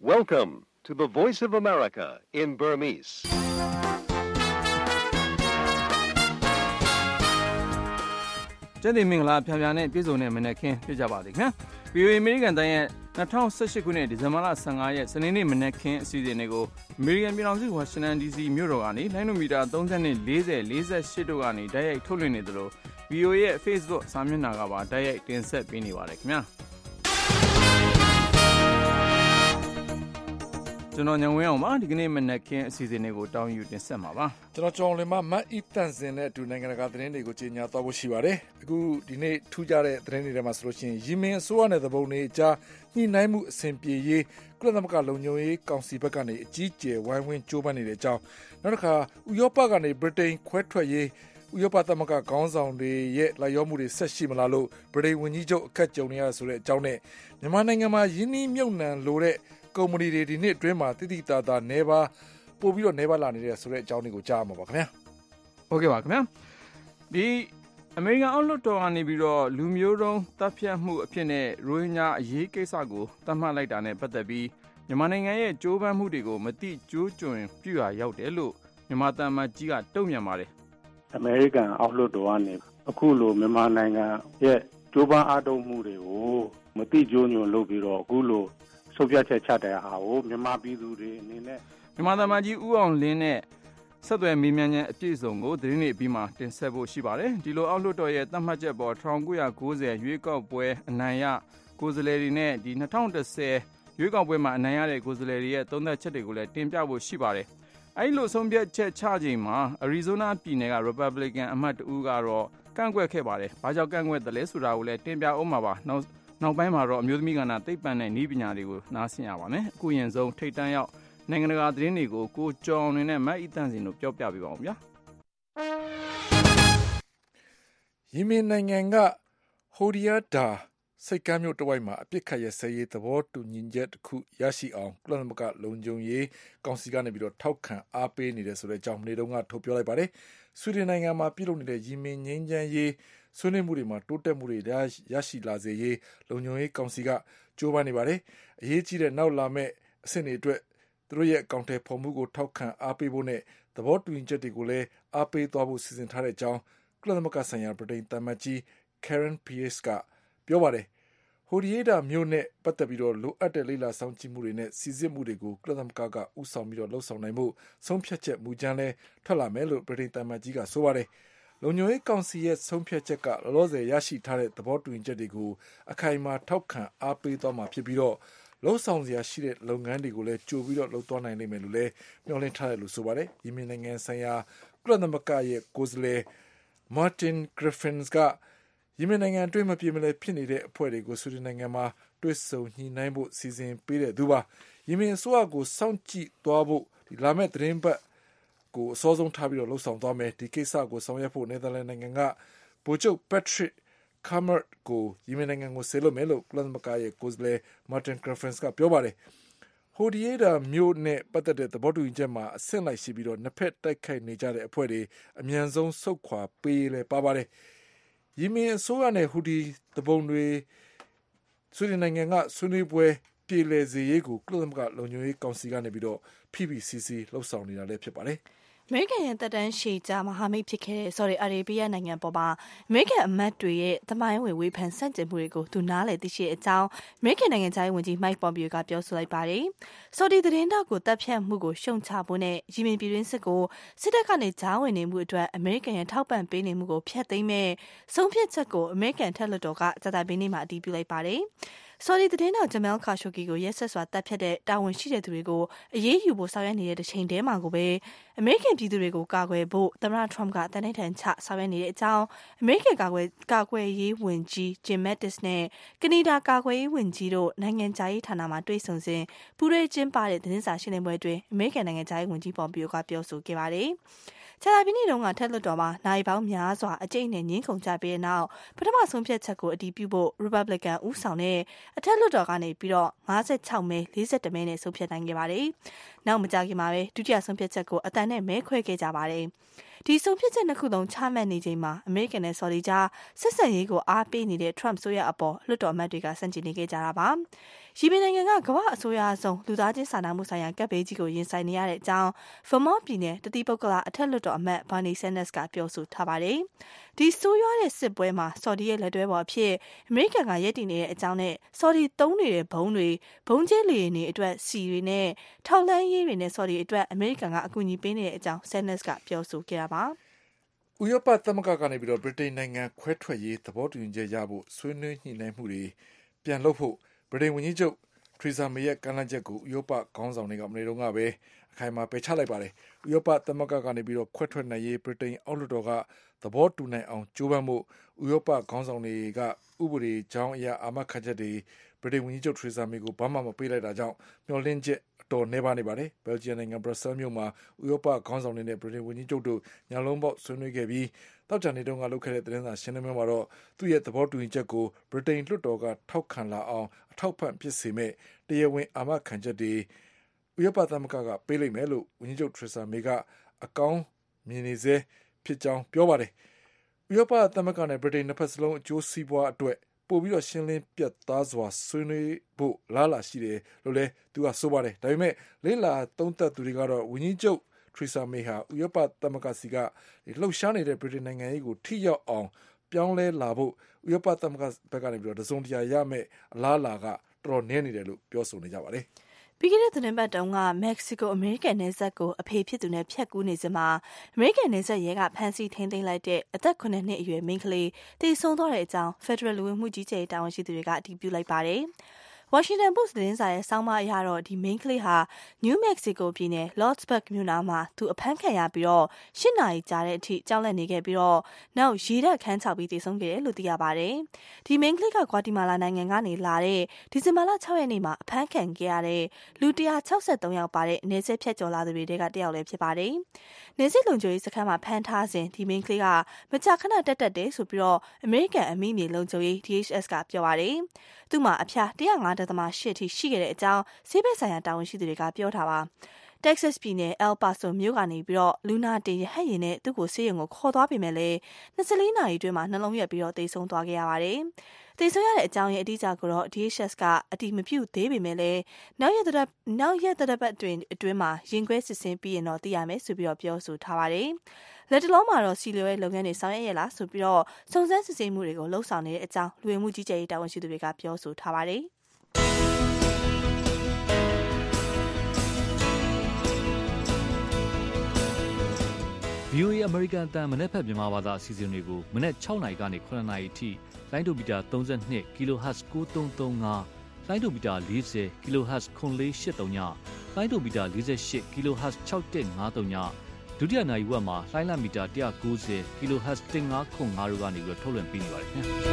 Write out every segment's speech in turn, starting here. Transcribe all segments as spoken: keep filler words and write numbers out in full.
Welcome to the Voice of America in Burmese. ။ကျတဲ့မင်္ဂလာဖြာဖြာနဲ့ပြည်စုံတဲ့မနက်ခင်းပြကြပါသည်ခင်ဗျာ။ ဗီအိုအေ American တိုင်းရဲ့၂၀၁၈ခုနှစ်ဒီဇင်ဘာလ၁၅ရက်စနေနေ့မနက်ခင်းအစီအစဉ်တွေကို American ပြည်ထောင်စုဝါရှင်တန် ဒီစီ မြို့တော်ကနေလိုင်းနိုမီတာ၃၀နဲ့၄၀ ၄၈တို့ကနေတိုက်ရိုက်ထုတ်လွှင့်နေသလို ဗီအိုအေ ရဲ့ Facebook စာမျက်နှာကပါတိုက်ရိုက်တင်ဆက်ပေးနေပါတယ်ခင်ဗျာ။ကျွန်တော်ညဝင်းအောင်ပါဒီကနေ့မနက်ခင်းအစီအစဉ်တွေကိုတောင်းယူတင်ဆက်မှာပါကျွန်တော်ကြောင်လင်မမတ်အီတန်စင်နဲ့အတူနိုင်ငံတကာသတင်းတွေကိုကြီးညာသွားဖို့ရှိပါတယ်အခုဒီနေ့ထူးခြားတဲ့သတင်းတွေထဲမှာဆိုလို့ရှိရင်ယီမင်အစိုးရနဲ့သဘုံတွေအကြားညှိနှိုင်းမှုအဆင်ပြေရေးကုလသမဂ္ဂလုံခြုံရေးကောင်စီဘက်ကနေအကြီးအကျယ်ဝိုင်းဝန်းကြိုးပမ်းနေတဲ့အကြောင်းနောက်တစ်ခါဥရောပကနေဗြိတိန်ခွဲထွက်ရေးဥရောပသမဂ္ဂခေါင်းဆောင်တွေရဲ့လိုက်ရောမှုတွေဆက်ရှိမလားလို့ဗြိတိန်ဝန်ကြီးချုပ်အခက်ကြုံနေရဆိုတဲ့အကြောင်းနဲ့မြန်မာနိုင်ငံမှာယင်းနှိမ့်မြုပ်နှံလိုတဲ့ကုမ္ပဏီတွေဒီနေ့အတွင်းမှာတိတိတသားနေပါပို့ပြီးတော့နေပါလာနေတဲ့ဆိုတဲ့အကြောင်းတွေကိုကြားမှာပါခင်ဗျာဟုတ်ကဲ့ပါခင်ဗျာဒီအမေရိကန်အောက်လွှတ်တော်ကနေပြီးတော့လူမျိုးတုံးတပ်ဖြတ်မှုအဖြစ်နဲ့ရိုဟင်ဂျာအရေးကိစ္စကိုသတ်မှတ်လိုက်တာနဲ့ပတ်သက်ပြီးမြန်မာနိုင်ငံရဲ့ကြိုးပမ်းမှုတွေကိုမတိကျိုးကျွံပြုရရောက်တယ်လို့မြန်မာတမန်ကြီးကတုံ့ပြန်ပါတယ်အမေရိကန်အောက်လွှတ်တော်ကနေအခုလိုမြန်မာနိုင်ငံရဲ့ကြိုးပမ်းအားထုတ်မှုတွေကိုမတိကျိုးညွန်လုပ်ပြီးတော့အခုလိုဆုံးဖြတ်ချက်ချတဲ့ဟာကိုမြန်မာပြည်သူတွေအနေနဲ့မြန်မာတမန်ကြီးဦးအောင်လင်းနဲ့ဆက်သွယ်မေးမြန်းခြင်းအပြည့်စုံကိုသတင်းတွေပြီးမှတင်ဆက်ဖို့ရှိပါတယ်ဒီလိုအောက်လွှတ်တော်ရဲ့သတ်မှတ်ချက်ပေါ်၁၉၉၀ရွေးကောက်ပွဲအနိုင်ရကိုယ်စားလှယ်တွေနဲ့ဒီ၂၀၁၀ရွေးကောက်ပွဲမှာအနိုင်ရတဲ့ကိုယ်စားလှယ်တွေရဲ့သုံးသပ်ချက်တွေကိုလည်းတင်ပြဖို့ရှိပါတယ်အဲဒီလိုဆုံးဖြတ်ချက်ချချိန်မှာအရီဇိုနာပြည်နယ်က Republican အမတ်တဦးကတော့ကန့်ကွက်ခဲ့ပါတယ်ဘာကြောင့်ကန့်ကွက်တယ်လဲဆိုတာကိုလည်းတင်ပြအောင်ပါပါနောက်နောက်ပိုင်းမှာတော့အမျိုးသမီးကဏ္ဍသိပ္ပံနဲ့နည်းပညာတွေကိုနားဆင်ရပါမယ်အခုရင်ဆုံးထိတ်တန်းရောက်နိုင်ငံတကာသတင်းတွေကိုကိုကျော်နေနဲ့မတ်အီတန်စင်တို့ပြောပြပေးပါအောင်ဗျာယီမင်နိုင်ငံကဟိုဒီယာဒါစိတ်ကမ်းမြို့တဝိုက်မှာအပြစ်ခတ်ရစရေးသဘောတူညီချက်တစ်ခုရရှိအောင်ကုလသမဂ္ဂလုံခြုံရေးကောင်စီကနေပြီးတော့ထောက်ခံအားပေးနေတယ်ဆိုတဲ့အကြောင်းနေ့တုန်းကထုတ်ပြောလိုက်ပါတယ်ဆွီဒင်နိုင်ငံမှာပြုလုပ်နေတဲ့ယီမင်ငြိမ်းချမ်းရေးဆွေးနွေးမှုတွေမှာတိုးတက်မှုတွေရရှိလာစေရေးလုံခြုံရေးကောင်စီကကြိုးပမ်းနေပါတယ်အရေးကြီးတဲ့နောက်လာမယ့်အဆင့်တွေအတွက်သူတို့ရဲ့အကောင့်ထဲပေါ်မှုကိုထောက်ခံအားပေးဖို့နဲ့သဘောတူညီချက်တွေကိုလည်းအားပေးသွားဖို့စီစဉ်ထားတဲ့အကြောင်းကုလသမဂ္ဂဆိုင်ရာဗြိတိန်သံအမတ်ကြီး Karen Pierce ကပြောပါတယ်ဟိုဒီယေဒါမျိုးနဲ့ပတ်သက်ပြီးတော့လိုအပ်တဲ့လေ့လာစောင့်ကြည့်မှုတွေနဲ့စီစစ်မှုတွေကိုကုလသမဂ္ဂကဥဆောင်ပြီးတော့လှုပ်ဆောင်နိုင်မှုဆုံးဖြတ်ချက်မူကြမ်းလဲထွက်လာမယ်လို့ဗြိတိန်သံအမတ်ကြီးကဆိုပါတယ်လုံခြုံရေးကောင်စီရဲ့ဆုံးဖြတ်ချက်ကလောလောဆယ်ရရှိထားတဲ့သဘောတူညီချက်တွေကိုအခိုင်အမာထောက်ခံအားပေးသွားမှာဖြစ်ပြီးတော့လှုပ်ဆောင်စရာရှိတဲ့လုပ်ငန်းတွေကိုလည်းကြိုပြီးတော့လှုပ်သွားနိုင်လိမ့်မယ်လို့လည်းမျှော်လင့်ထားတယ်လို့ဆိုပါတယ်ယီမင်နိုင်ငံဆိုင်ရာကုလသမဂ္ဂရဲ့ကိုယ်စားလှယ် Martin Griffiths ကယီမင်နိုင်ငံအတွင်းမပြေမလည်ဖြစ်နေတဲ့အဖွဲ့တွေကိုဆွေးနွေးနိုင်ငံမှာတွဲဆုံညှိနှိုင်းဖို့စီစဉ်ပေးတဲ့သူပါယီမင်အစိုးရကိုစောင့်ကြည့်သွားဖို့ဒီလာမယ့်သတင်းပတ်ကိုအစောဆုံးထားပြီးတော့လှုပ်ဆောင်သွားမယ်ဒီကိစ္စကိုဆောင်ရွက်ဖို့နယ်သာလန်နိုင်ငံကဗိုလ်ချုပ် Patrick Cammaert ကိုယီမင်နိုင်ငံကိုဆေလွတ်မယ်လို့ကုလသမဂ္ဂရဲ့ကိုယ်စားလှယ် Martin Griffiths ကပြောပါတယ်ဟိုဒီယေဒါမျိုးနဲ့ပတ်သက်တဲ့သဘောတူညီချက်မှာအဆင့်လိုက်ရှိပြီးတော့နှစ်ဖက်တိုက်ခိုက်နေကြတဲ့အဖွဲ့တွေအမြန်ဆုံးဆုတ်ခွာပေးလဲပါပါတယ်ယီမင်အစိုးရနဲ့ဟူဒီတပုံတွေဆွေးနွေးနိုင်ငံကဆွေးနွေးပွဲပြည်လည်စေရေးကိုကုလသမဂ္ဂလုံခြုံရေးကောင်စီကနေပြီးတော့ ဖိဖိစီစီလှုပ်ဆောင်နေတာလည်းဖြစ်ပါတယ်အမေရိကန်ရဲ့တပ်တန်းရှည်ကြားမဟာမိတ်ဖြစ်ခဲ့တဲ့ဆော်ဒီအာရေဗျနိုင်ငံပေါ်မှာအမေရိကန်အမတ်တွေရဲ့သမိုင်းဝင်ဝေဖန်ဆန့်ကျင်မှုတွေကိုသူနားလည်သိရှိအကြောင်းအမေရိကန်နိုင်ငံသားဝန်ကြီး Mike Pompeo ကပြောဆိုလိုက်ပါတယ်။ဆော်ဒီသတင်းတောက်ကိုတပ်ဖြတ်မှုကိုရှုံချဖို့နဲ့ယီမင်ပြည်တွင်းစစ်ကိုစစ်တပ်ကနေကြားဝင်နေမှုအတွက်အမေရိကန်ရဲ့ထောက်ပံ့ပေးနေမှုကိုဖျက်သိမ်းမဲ့ဆုံးဖြတ်ချက်ကိုအမေရိကန်ထက်လွှတ်တော်ကကြာသပတေးနေ့မှာအတည်ပြုလိုက်ပါတယ်။ဆော်ဒီသတင်းတောက်ဂျမယ်ခါရှိုဂီကိုရက်ဆက်စွာတပ်ဖြတ်တဲ့တာဝန်ရှိတဲ့သူတွေကိုအရေးယူဖို့ဆောင်ရွက်နေတဲ့တစ်ချိန်တည်းမှာကိုပဲအမေရိကန်ပြည်သူတွေကိုကာကွယ်ဖို့သမ္မတထရမ့်ကတန်တဲ့ထန်ချဆောင်ရွက်နေတဲ့အကြောင်းအမေရိကန်ကာကွယ်ကာကွယ်ရေးဝန်ကြီးဂျင်မက်တစ်နဲ့ကနေဒါကာကွယ်ရေးဝန်ကြီးတို့နိုင်ငံခြားရေးဌာနမှတွေ့ဆုံစဉ်ပူးရဲကျင်းပတဲ့သတင်းစာရှင်းလင်းပွဲအတွင်းအမေရိကန်နိုင်ငံခြားရေးဝန်ကြီးပွန်ပီယိုကပြောဆိုခဲ့ပါတယ်။ကြာသပတေးနေ့တုန်းကထက်လွှတ်တော်မှာနိုင်ပေါင်းများစွာအကျိတ်နဲ့ငင်းခုန်ကြပြီးတဲ့နောက်ပထမဆုံးဖြတ်ချက်ကိုအတည်ပြုဖို့ Republican ဦးဆောင်တဲ့အထက်လွှတ်တော်ကနေပြီးတော့၅၆မဲ၄၁မဲနဲ့ဆုံးဖြတ်နိုင်ခဲ့ပါတယ်။နောက်မကြာခင်မှာပဲဒုတိယဆုံးဖြတ်ချက်ကိုအတန်နဲ့မဲခွဲခဲ့ကြပါတယ်။ဒီဆုံးဖြတ်ချက်နှစ်ခုလုံးချမှတ်နေချိန်မှာအမေရိကန်နဲ့ဆော်ဒီကြားဆက်ဆံရေးကိုအားပေးနေတဲ့ Trump ဆိုရအပေါ်လွှတ်တော်အမတ်တွေကဆန့်ကျင်နေကြတာပါ။ယီမင်နိုင်ငံကကမ္ဘာအစိုးရအဆုံးလူသားချင်းစာနာမှုဆိုင်ရာကပ်ဘေးကြီးကိုရင်ဆိုင်နေရတဲ့အကြောင်း Vermont ပြည်နယ်တတိပုဂ္ဂလအထက်လွှတ်တော်အမတ် Bernie Sanders ကပြောဆိုထားပါတယ်။ဒီဆိုးရွားတဲ့စစ်ပွဲမှာဆော်ဒီရဲ့လက်တွဲပေါ်အဖြစ်အမေရိကန်ကရည်တည်နေတဲ့အကြောင်းနဲ့ဆော်ဒီသုံးနေတဲ့ဘုံတွေဘုံကျဲလေတွေအတွက်စီတွေနဲ့ထောက်လန်းရေးတွေနဲ့ဆော်ဒီအတွက်အမေရိကန်ကအကူအညီပေးနေတဲ့အကြောင်း Sanders ကပြောဆိုခဲ့တာပါ။ဥရောပသမဂ္ဂကနေပြီးတော့ဗြိတိန်နိုင်ငံခွဲထွက်ရေးသဘောတူညီချက်ရဖို့ဆွေးနွေးညှိနှိုင်းမှုတွေပြန်လုပ်ဖို့ဗြိတိန်ဝန်ကြီးချုပ်ထရီဆာမေရဲ့ကမ်းလှမ်းချက်ကိုဥရောပခေါင်းဆောင်တွေကမနေ့တုန်းကပဲအခိုင်အမာပယ်ချလိုက်ပါတယ်။ဥရောပသမဂ္ဂကနေပြီးတော့ခွဲထွက်နိုင်ရေးဗြိတိန်အောက်လွှတ်တော်ကသဘောတူနိုင်အောင်ကြိုးပမ်းမှုဥရောပခေါင်းဆောင်တွေကဥပဒေကြောင်းအရာအာမခံချက်တွေဗြိတိန်ဝန်ကြီးချုပ်ထရီဆာမေကိုဘာမှမပေးလိုက်တာကြောင့်မျှော်လင့်ချက်အတော်နှဲပါနေပါတယ်။ဘယ်လ်ဂျီယံနိုင်ငံဘရပ်ဆဲလ်မြို့မှာဥရောပခေါင်းဆောင်တွေနဲ့ဗြိတိန်ဝန်ကြီးချုပ်တို့ညလုံးပေါက်ဆွေးနွေးခဲ့ပြီးတောက်ကြနေတုန်းကလုပ်ခဲ့တဲ့သတင်းစာရှင်းလင်းပွဲမှာတော့သူ့ရဲ့သဘောတူညီချက်ကိုဗြိတိန်လွှတ်တော်ကထောက်ခံလာအောင်အထောက်ပံ့ဖြစ်စေမဲ့တရားဝင်အာမခံချက်တွေဥရောပသမဂ္ဂကပေးလိုက်မယ်လို့ဝန်ကြီးချုပ်ထရီဆာမေကအကောင်းမြင်နေစေဖြစ်ကြောင်းပြောပါတယ်။ဥရောပသမဂ္ဂနဲ့ဗြိတိန်နှစ်ဖက်စလုံးအကျိုးစီးပွားအတွက်ပို့ပြီးတော့ရှင်းလင်းပြတ်သားစွာဆွေးနွေးဖို့လားလာရှိတယ်လို့လည်းသူကဆိုပါတယ်။ဒါပေမဲ့လေးလာသုံးသက်သူတွေကတော့ဝန်ကြီးချုပ်ထရီဆာမေဟာဥရောပသမဂ္ဂစီကလှုပ်ရှားနေတဲ့ဗြိတိန်နိုင်ငံရေးကိုထိရောက်အောင်ပြောင်းလဲလာဖို့ဥရောပသမဂ္ဂဘက်ကနေပြီးတော့တစုံတရာရမယ့်အလားအလာကတော်တော်နည်းနေတယ်လို့ပြောဆိုနေကြပါတယ်။ပြီးခဲ့တဲ့သတင်းပတ်တုန်းကမက္ကဆီကိုအမေရိကန်နယ်စပ်ကိုအဖေဖြစ်သူနဲ့ဖြတ်ကူးနေစမှာအမေရိကန်နယ်စပ်ရဲကဖမ်းဆီးထိန်းသိမ်းလိုက်တဲ့အသက်ခုနှစ်နှစ်အရွယ်မိန်းကလေးတည်ဆုံးသွားတဲ့အကြောင်း Federal လူဝင်မှုကြီးကြပ်ရေးတာဝန်ရှိသူတွေကအတည်ပြုလိုက်ပါတယ်။ Washington Post သတင်းစာရဲ့စောင်းမအရတော့ဒီ main ကလေးဟာ New Mexico ပြည်နယ် Lordsburg မြို့နားမှာသူအဖမ်းခံရပြီးတော့၈နာရီကြာတဲ့အထိကြောက်လန့်နေခဲ့ပြီးတော့နောက်ရေဓာတ်ခန်းချပြီးတည်ဆုံးခဲ့တယ်လို့သိရပါတယ်။ဒီ main ကလေးက Guatemala နိုင်ငံကနေလာတဲ့ဒီဇင်ဘာလ၆ရက်နေ့မှာအဖမ်းခံခဲ့ရတဲ့လူ၁၆၃ယောက်ပါတဲ့နေဆက်ဖြတ်ကျော်လာသူတွေကတယောက်လည်းဖြစ်ပါတယ်။နေဆက်လုံခြုံရေးစခန်းမှာဖမ်းထားစဉ်ဒီ main ကလေးကမကြာခဏတက်တက်တယ်ဆိုပြီးတော့ American အမိမြေလုံခြုံရေး D H S ကပြောပါတယ်။သူ့မှာအဖျား၁၀၅.၈ အထိရှိခဲ့တဲ့အကြောင်းဆေးဘက်ဆိုင်ရာတာဝန်ရှိသူတွေကပြောထားပါ။ Texas ပြည်နယ် El Paso မြို့ကနေပြီးတော့လူနာတင်ရဟတ်ယာဉ်နဲ့သူ့ကိုဆေးရုံကိုခေါ်သွားပေမဲ့လည်း၂၄နာရီအတွင်းမှာနှလုံးရက်ပြီးတော့သေဆုံးသွားခဲ့ရပါတယ်။သေဆုံးရတဲ့အကြောင်းရဲ့အတိအကျကိုတော့ D H S ကအတိမပြုသေးပေမဲ့လည်းနောက်ရက်တဲ့နောက်ရက်တဲ့ပတ်တွင်အတွင်းမှာရင်ခွဲစစ်ဆင်းပြီးရင်တော့သိရမယ်ဆိုပြီးတော့ပြောဆိုထားပါတယ်။လက်တလုံးမှာတော့စီလိုရဲ့လုပ်ငန်းတွေဆောင်ရွက်ရလားဆိုပြီးတော့စုံစမ်းစစ်ဆေးမှုတွေကိုလှုပ်ဆောင်နေတဲ့အကြောင်းလူဝင်မှုကြီးကြပ်ရေးတာဝန်ရှိသူတွေကပြောဆိုထားပါတယ်။ V O A American အတန်မနေ့ဖက်မြန်မာဘာသာအစီအစဉ်တွေကိုမနေ့၆နာရီကနေ၇နာရီအထိလိုင်းဒိုမီတာ၃၂ kHz ၉၃၃၅လိုင်းဒိုမီတာ၄၀ kHz ၇၄၈၃ညလိုင်းဒိုမီတာ၄၈ kHz ၆၁၅၃ညဒုတိယနိုင်ဝက်မှာလိုင်းလမီတာ၁၉၀ kHz ၁၅၇၅တို့ကနေပြီးထုတ်လွှင့်ပေးနေပါတယ်ခင်ဗျာ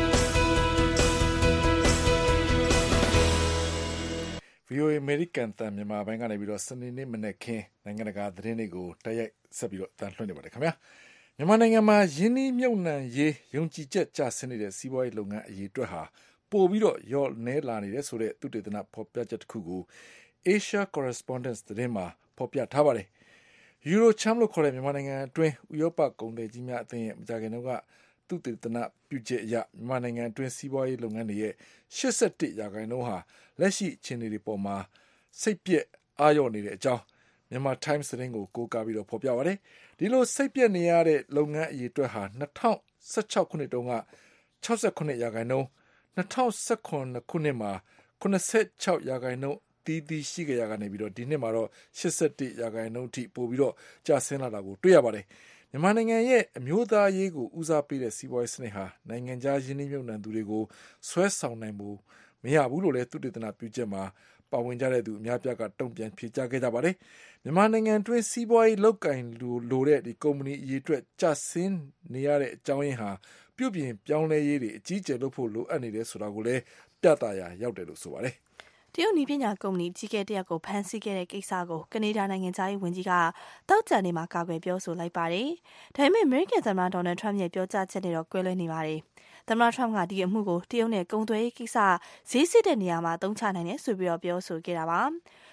V O A American တန်မြန်မာဘိုင်းကနေပြီးတော့စနေနေ့မနေ့ခင်းနိုင်ငံတကာသတင်းတွေကိုတိုက်ရိုက်ဆက်ပြီးတော့တန်လှည့်နေပါတယ်ခင်ဗျာမြန်မာနိုင်ငံမှာယင်းနှိမ့်မြုပ်နှံရေးယုံကြည်ချက်ကျဆင်းနေတဲ့စီးပွားရေးလုပ်ငန်းအရေးအတွက်ဟာပို့ပြီးတော့ရော့နဲလာနေတဲ့ဆိုတဲ့သုတေသနဖော်ပြချက်တစ်ခုကို Asia Correspondence သတင်းမှာဖော်ပြထားပါတယ် Eurocham လို့ခေါ်တဲ့မြန်မာနိုင်ငံအတွင်းဥရောပကုန်သည်ကြီးများအသင်းရဲ့မကြာခင်ကသုတေသနပြုချက်အရမြန်မာနိုင်ငံအတွင်းစီးပွားရေးလုပ်ငန်းတွေရဲ့၈၁ရာခိုင်နှုန်းဟာလက်ရှိအခြေအနေတွေပေါ်မှာစိတ်ပြက်အားလျော့နေတဲ့အကြောင်းမြန်မာ Times သတင်းကိုကိုးကားပြီးတော့ဖော်ပြပါတယ်ဒီလိုစိတ်ပြက်နေရတဲ့လုပ်ငန်းအရေးအတွက်ဟာ၂၀၁၆ခုနှစ်တုန်းက၆၉ရာခိုင်နှုန်း၂၀၁၇ခုနှစ်မှာ၇၆ရာခိုင်နှုန်းတီးတီးရှိကြရကနေပြီးတော့ဒီနှစ်မှာတော့၈၁ရာခိုင်နှုန်းအထိပို့ပြီးတော့ကျဆင်းလာတာကိုတွေ့ရပါတယ်မြန်မာနိုင်ငံရဲ့အမျိုးသားရေးကိုဦးစားပေးတဲ့စီးပွားရေးစနစ်ဟာနိုင်ငံခြားယင်းနှိမ့်မြုပ်နှံသူတွေကိုဆွဲဆောင်နိုင်မှုမရဘူးလို့လည်းသုတေသနပြုချက်မှာပါဝင်ကြတဲ့သူအများပြားကတုံ့ပြန်ဖြေကြားခဲ့ကြပါတယ်မြန်မာနိုင်ငံတွင်းစီးပွားရေးလောက်ကင်လိုလိုတဲ့ဒီကုမ္ပဏီအရေးအတွက်ကျဆင်းနေရတဲ့အကြောင်းရင်းဟာပြုပြင်ပြောင်းလဲရေးတွေအကြီးအကျယ်လုပ်ဖို့လိုအပ်နေတယ်ဆိုတာကိုလည်းပြသရာရောက်တယ်လို့ဆိုပါတယ်တရုတ်နည်းပညာကုမ္ပဏီကြီးကဲတယောက်ကိုဖမ်းဆီးခဲ့တဲ့ကိစ္စကိုကနေဒါနိုင်ငံသားရေးဝန်ကြီးကတောက်ကြံနေမှာကာကွယ်ပြောဆိုလိုက်ပါတယ်။ဒါပေမဲ့အမေရိကန်သမ္မတဒေါ်နယ်ထရမ့်ရဲ့ပြောကြားချက်နဲ့တော့ကွဲလွဲနေပါတယ်။သမ္မတထရမ့်ကဒီအမှုကိုတရုတ်နဲ့ကုန်သွယ်ရေးကိစ္စဈေးစစ်တဲ့နေရာမှာသုံးချနိုင်တယ်ဆိုပြီးတော့ပြောဆိုခဲ့တာပါ။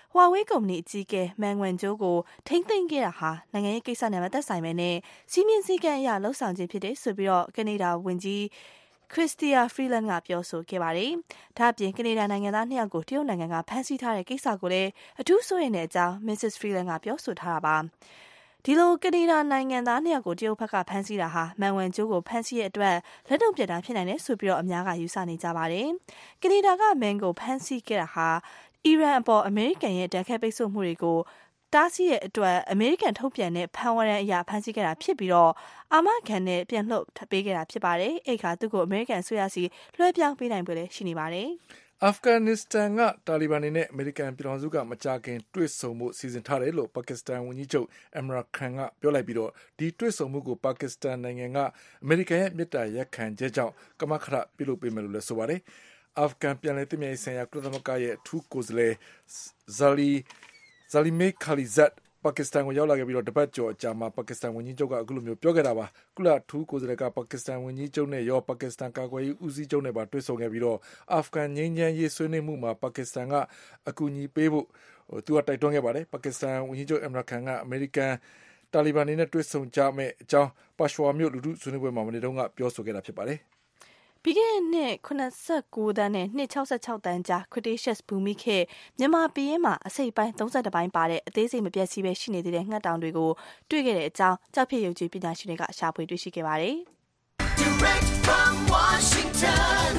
ဟွာဝေးကုမ္ပဏီအကြီးအကဲမန်ဝင်ဂျိုးကိုထိမ့်သိမ်းခဲ့တာဟာနိုင်ငံရေးကိစ္စနဲ့မသက်ဆိုင်ပဲနဲ့စီးမြင့်စည်းကမ်းအရလှုပ်ဆောင်ခြင်းဖြစ်တယ်ဆိုပြီးတော့ကနေဒါဝန်ကြီးခရစ္စတီယာဖရီလန်ကပြောဆိုခဲ့ပါတယ်။ဒါ့အပြင်ကနေဒါနိုင်ငံသားနှစ်ယောက်ကိုတရုတ်နိုင်ငံကဖမ်းဆီးထားတဲ့ကိစ္စကိုလည်းအထူးစိုးရိမ်တဲ့အကြောင်း မစ္စစ်ဖရီလန်ကပြောဆိုထားတာပါ။ဒီလိုကနေဒါနိုင်ငံသားနှစ်ယောက်ကိုတရုတ်ဘက်ကဖမ်းဆီးတာဟာမန်ဝင်ဂျိုးကိုဖမ်းဆီးတဲ့အတွက်လက်တုံ့ပြန်တာဖြစ်နိုင်တယ်ဆိုပြီးတော့အများကယူဆနေကြပါတယ်။ကနေဒါကမန်ကိုဖမ်းဆီးခဲ့တာဟာအီရန်အပေါ်အမေရိကန်ရဲ့တန်ခတ်ပိတ်ဆို့မှုတွေကိုတားဆီးရဲ့အတွက်အမေရိကန်ထုတ်ပြန်တဲ့ဖမ်းဝရမ်းအရာဖမ်းဆီးခဲ့တာဖြစ်ပြီးတော့အာမခံနဲ့ပြန်လှုပ်ပေးခဲ့တာဖြစ်ပါတယ်။အဲ့ခါသူ့ကိုအမေရိကန်အစိုးရစီလွှဲပြောင်းပေးနိုင်ပွဲလည်းရှိနေပါတယ်။အာဖဂန်နစ္စတန်ကတာလီဘန်တွေနဲ့အမေရိကန်ပြည်ထောင်စုကမကြာခင်တွေ့ဆုံမှုစီစဉ်ထားတယ်လို့ပါကစ္စတန်ဝန်ကြီးချုပ်အမရာခန်ကပြောလိုက်ပြီးတော့ဒီတွေ့ဆုံမှုကိုပါကစ္စတန်နိုင်ငံကအမေရိကန်ရဲ့မြစ်တာရက်ခံချက်ကြောင့်ကမခရပြုလုပ်ပေးမယ်လို့လည်းဆိုပါတယ်။အာဖဂန်ပြည်내တည်မြဲဆိုင်ရာကုလသမဂ္ဂရဲ့အထူးကိုယ်စားလှယ်ဇာလီဇာလီမေခါလီဇတ်ပါကစ္စတန်ကိုရောက်လာခဲ့ပြီးတော့တပတ်ကျော်အကြာမှာပါကစ္စတန်ဝန်ကြီးချုပ်ကအခုလိုမျိုးပြောခဲ့တာပါကုလထူးကိုယ်စားလှယ်ကပါကစ္စတန်ဝန်ကြီးချုပ်နဲ့ရောပါကစ္စတန်ကာကွယ်ရေးဦးစီးချုပ်နဲ့ပါတွေ့ဆုံခဲ့ပြီးတော့အာဖဂန်ငြိမ်းချမ်းရေးဆွေးနွေးမှုမှာပါကစ္စတန်ကအကူအညီပေးဖို့သူကတိုက်တွန်းခဲ့ပါတယ်ပါကစ္စတန်ဝန်ကြီးချုပ်အမရာခန်ကအမေရိကန်တာလီဘန်တွေနဲ့တွေ့ဆုံကြမယ့်အကြောင်းပါရှ်ဝါမြို့လူထုဆွေးနွေးပွဲမှာမနေ့တုန်းကပြောဆိုခဲ့တာဖြစ်ပါတယ်ပြီးခဲ့တဲ့နှစ်ခုနစ်ဆယ့်ကိုးတန်းနဲ့နှစ်၆၆တန်းကြား Cretaceous ဘူမိခေတ်မြန်မာပြည်မှာအစိပ်ပိုင်းသုံးဆယ့်တစ်ပိုင်းပါတဲ့အသေးစိတ်မပြတ်စီးပဲရှိနေသေးတဲ့ငှက်တောင်တွေကိုတွေ့ခဲ့တဲ့အကြောင်းကြောက်ဖြစ်ယုံကြည်ပညာရှင်တွေကရှာဖွေတွေ့ရှိခဲ့ပါတယ်။ Direct from Washington,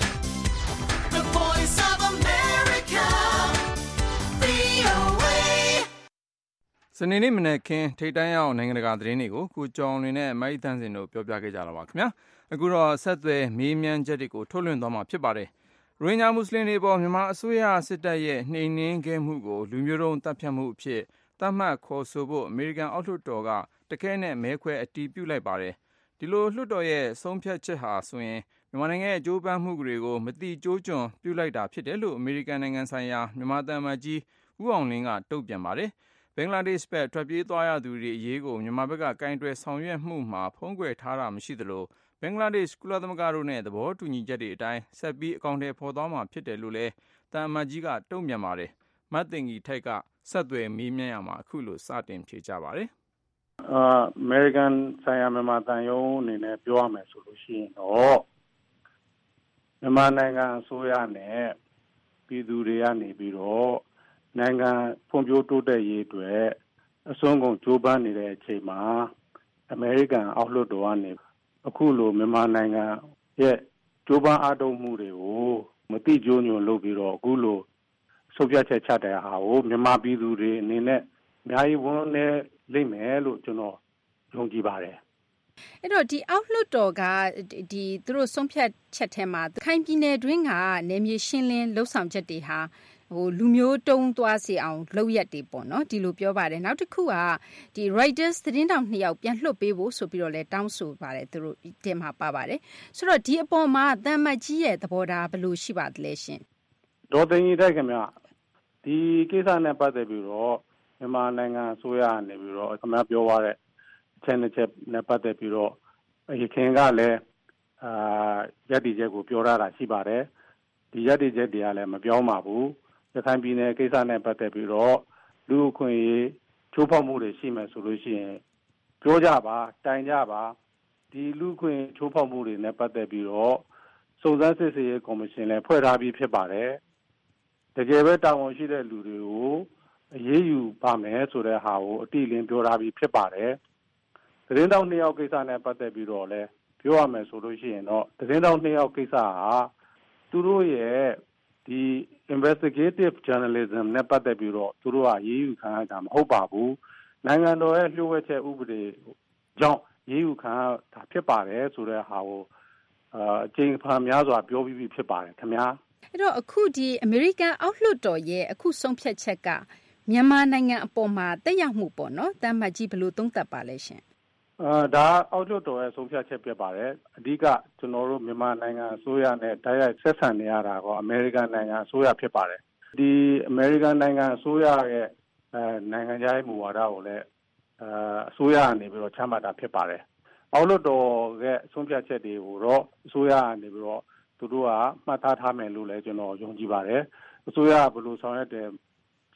the Voice of America, ဗွီအိုအေစနေနေ့မနက်ခင်းထိပ်တန်းရောက်နိုင်ငံတကာသတင်းတွေကိုကိုကျော်လွင်နဲ့မိုက်တန်းစင်တို့ပြောပြခဲ့ကြတာပါခင်ဗျာအခုတော့ဆက်သွယ်မေးမြန်းချက်တွေကိုထုတ်လွှင့်သွားမှာဖြစ်ပါတယ်။ရိုဟင်ဂျာမွတ်စလင်တွေပေါ်မြန်မာအစိုးရစစ်တပ်ရဲ့နှိမ်နင်းခဲ့မှုကိုလူမျိုးတုံးတပ်ဖြတ်မှုအဖြစ်သတ်မှတ်ခေါ်ဆိုဖို့အမေရိကန်အောက်လွှတ်တော်ကတခဲနဲ့မဲခွဲအတည်ပြုလိုက်ပါတယ်။ဒီလိုလွှတ်တော်ရဲ့ဆုံးဖြတ်ချက်ဟာဆိုရင်မြန်မာနိုင်ငံရဲ့ကြိုးပမ်းမှုတွေကိုမတိကျိုးကျွံပြုလိုက်တာဖြစ်တယ်လို့အမေရိကန်နိုင်ငံဆိုင်ရာမြန်မာသံအမတ်ကြီးဦးအောင်လင်းကတုံ့ပြန်ပါတယ်။ဘင်္ဂလားဒေ့ရှ်ဘက်ထွက်ပြေးသွားရသူတွေအရေးကိုမြန်မာဘက်ကကင်တွယ်ဆောင်ရွက်မှုမှာဖုံးကွယ်ထားတာမရှိသလိုဘင်္ဂလားဒေ့ရှ်ကုလသမဂ္ဂတို့နဲ့သဘောတူညီချက်တွေအတိုင်းဆက်ပြီးအကောင့်တွေဖော်သွားမှာဖြစ်တယ်လို့လည်းတန်အမတ်ကြီးကတုံ့ပြန်ပါတယ်။မတ်တင်ကြီးထိုက်ကဆက်သွယ်မေးမြန်းရမှာအခုလိုစတင်ဖြေကြပါတယ်။အာအမေရိကန်ဆိုင်ရာမြန်မာတန်ယုံအနေနဲ့ပြောရမယ်ဆိုလို့ရှိရင်တော့မြန်မာနိုင်ငံအစိုးရနဲ့ပြည်သူတွေကနေပြီးတော့နိုင်ငံဖွံ့ဖြိုးတိုးတက်ရေးအတွက်အစွမ်းကုန်ကြိုးပမ်းနေတဲ့အချိန်မှာအမေရိကန်အောက်လွှတ်တော်ကနေအခုလိုမြန်မာနိုင်ငံရဲ့ကြိုးပမ်းအားထုတ်မှုတွေကိုမတိကျိုးညွန်လုပ်ပြီးတော့အခုလိုဆုံးဖြတ်ချက်ချတဲ့ဟာကိုမြန်မာပြည်သူတွေအနေနဲ့အများကြီးဝန်နဲ့လိမ့်မယ်လို့ကျွန်တော်ယုံကြည်ပါတယ်အဲ့တော့ဒီအောက်လွှတ်တော်ကဒီသူတို့ဆုံးဖြတ်ချက်ထဲမှာခိုင်ပြည်နယ်တွင်းကနေမြေရှင်းလင်းလှုပ်ဆောင်ချက်တွေဟာဟိုလူမျိုးတုံးသွားစေအောင်လုပ်ရက်တွေပေါ့နော်ဒီလိုပြောပါတယ်နောက်တစ်ခုကဒီ Reuters သတင်းတောင်နှစ်ယောက်ပြန်လွှတ်ပေးဖို့ဆိုပြီးတော့လဲတောင်းဆိုပါတယ်သူတို့တင်မှာပါပါတယ်ဆိုတော့ဒီအပေါ်မှာတမ်မတ်ကြီးရဲ့သဘောထားဘယ်လိုရှိပါသလဲရှင်ဒေါ်သိန်းကြီးတိုက်ခင်ဗျဒီကိစ္စနဲ့ပတ်သက်ပြီးတော့မြန်မာနိုင်ငံအစိုးရနေပြီးတော့ခင်ဗျပြောသွားတဲ့အချက်နှစ်ချက်နဲ့ပတ်သက်ပြီးတော့ရခင်ကလည်းအာရည်တည်ချက်ကိုပြောရတာရှိပါတယ်ဒီရည်တည်ချက်တွေကလည်းမပြောင်းပါဘူးရခိုင်ပြည်နယ်ကိစ္စနဲ့ပတ်သက်ပြီးတော့လူ့အခွင့်အရေးချိုးဖောက်မှုတွေရှိမယ်ဆိုလို့ရှိရင်ပြောကြပါတိုင်ကြပါဒီလူ့အခွင့်ချိုးဖောက်မှုတွေနဲ့ပတ်သက်ပြီးတော့စုံစမ်းစစ်ဆေးရေးကော်မရှင်လည်းဖွဲ့ထားပြီးဖြစ်ပါတယ်တကယ်ပဲတာဝန်ရှိတဲ့လူတွေကိုအရေးယူပါမယ်ဆိုတဲ့ဟာကိုအတိအလင်းပြောထားပြီးဖြစ်ပါတယ်သတင်းတောက်နှစ်ယောက်ကိစ္စနဲ့ပတ်သက်ပြီးတော့လည်းပြောရမယ်ဆိုလို့ရှိရင်တော့သတင်းတောက်နှစ်ယောက်ကိစ္စဟာသူတို့ရဲ့ဒီ investigative journalism နဲ့ပတ်သက်ပြီးတော့သူတို့ကရေးယူခံရတာမဟုတ်ပါဘူးနိုင်ငံတော်ရဲ့လျှို့ဝှက်ချက်ဥပဒေကြောင့်ရေးယူခံရတာဖြစ်ပါတယ်ဆိုတဲ့ဟာကိုအကျဉ်းဖန်များစွာပြောပြီးပြီဖြစ်ပါတယ်ခင်ဗျာအဲ့တော့အခုဒီ American အောက်လွှတ်တော်ရဲ့အခုဆုံးဖြတ်ချက်ကမြန်မာနိုင်ငံအပေါ်မှာတက်ရောက်မှုပေါ့နော်တမ်မတ်ကြီးဘယ်လိုသုံးသပ်ပါလဲရှင်အာဒါအောက်လွှတ်တော်ရဲ့ဆုံးဖြတ်ချက်ဖြစ်ပါတယ်အဓိကကျွန်တော်တို့မြန်မာနိုင်ငံအစိုးရနဲ့တိုက်ရိုက်ဆက်ဆံနေရတာကအမေရိကန်နိုင်ငံအစိုးရဖြစ်ပါတယ်ဒီအမေရိကန်နိုင်ငံအစိုးရရဲ့အဲနိုင်ငံခြားရေးမူဝါဒကိုလည်းအဲအစိုးရကနေပြီးတော့ချမှတ်တာဖြစ်ပါတယ်အောက်လွှတ်တော်ရဲ့ဆုံးဖြတ်ချက်တွေကိုတော့အစိုးရကနေပြီးတော့သူတို့ကမှတ်သားထားမယ်လို့လည်းကျွန်တော်ယုံကြည်ပါတယ်အစိုးရကဘယ်လိုဆောင်ရွက်တယ်ဆ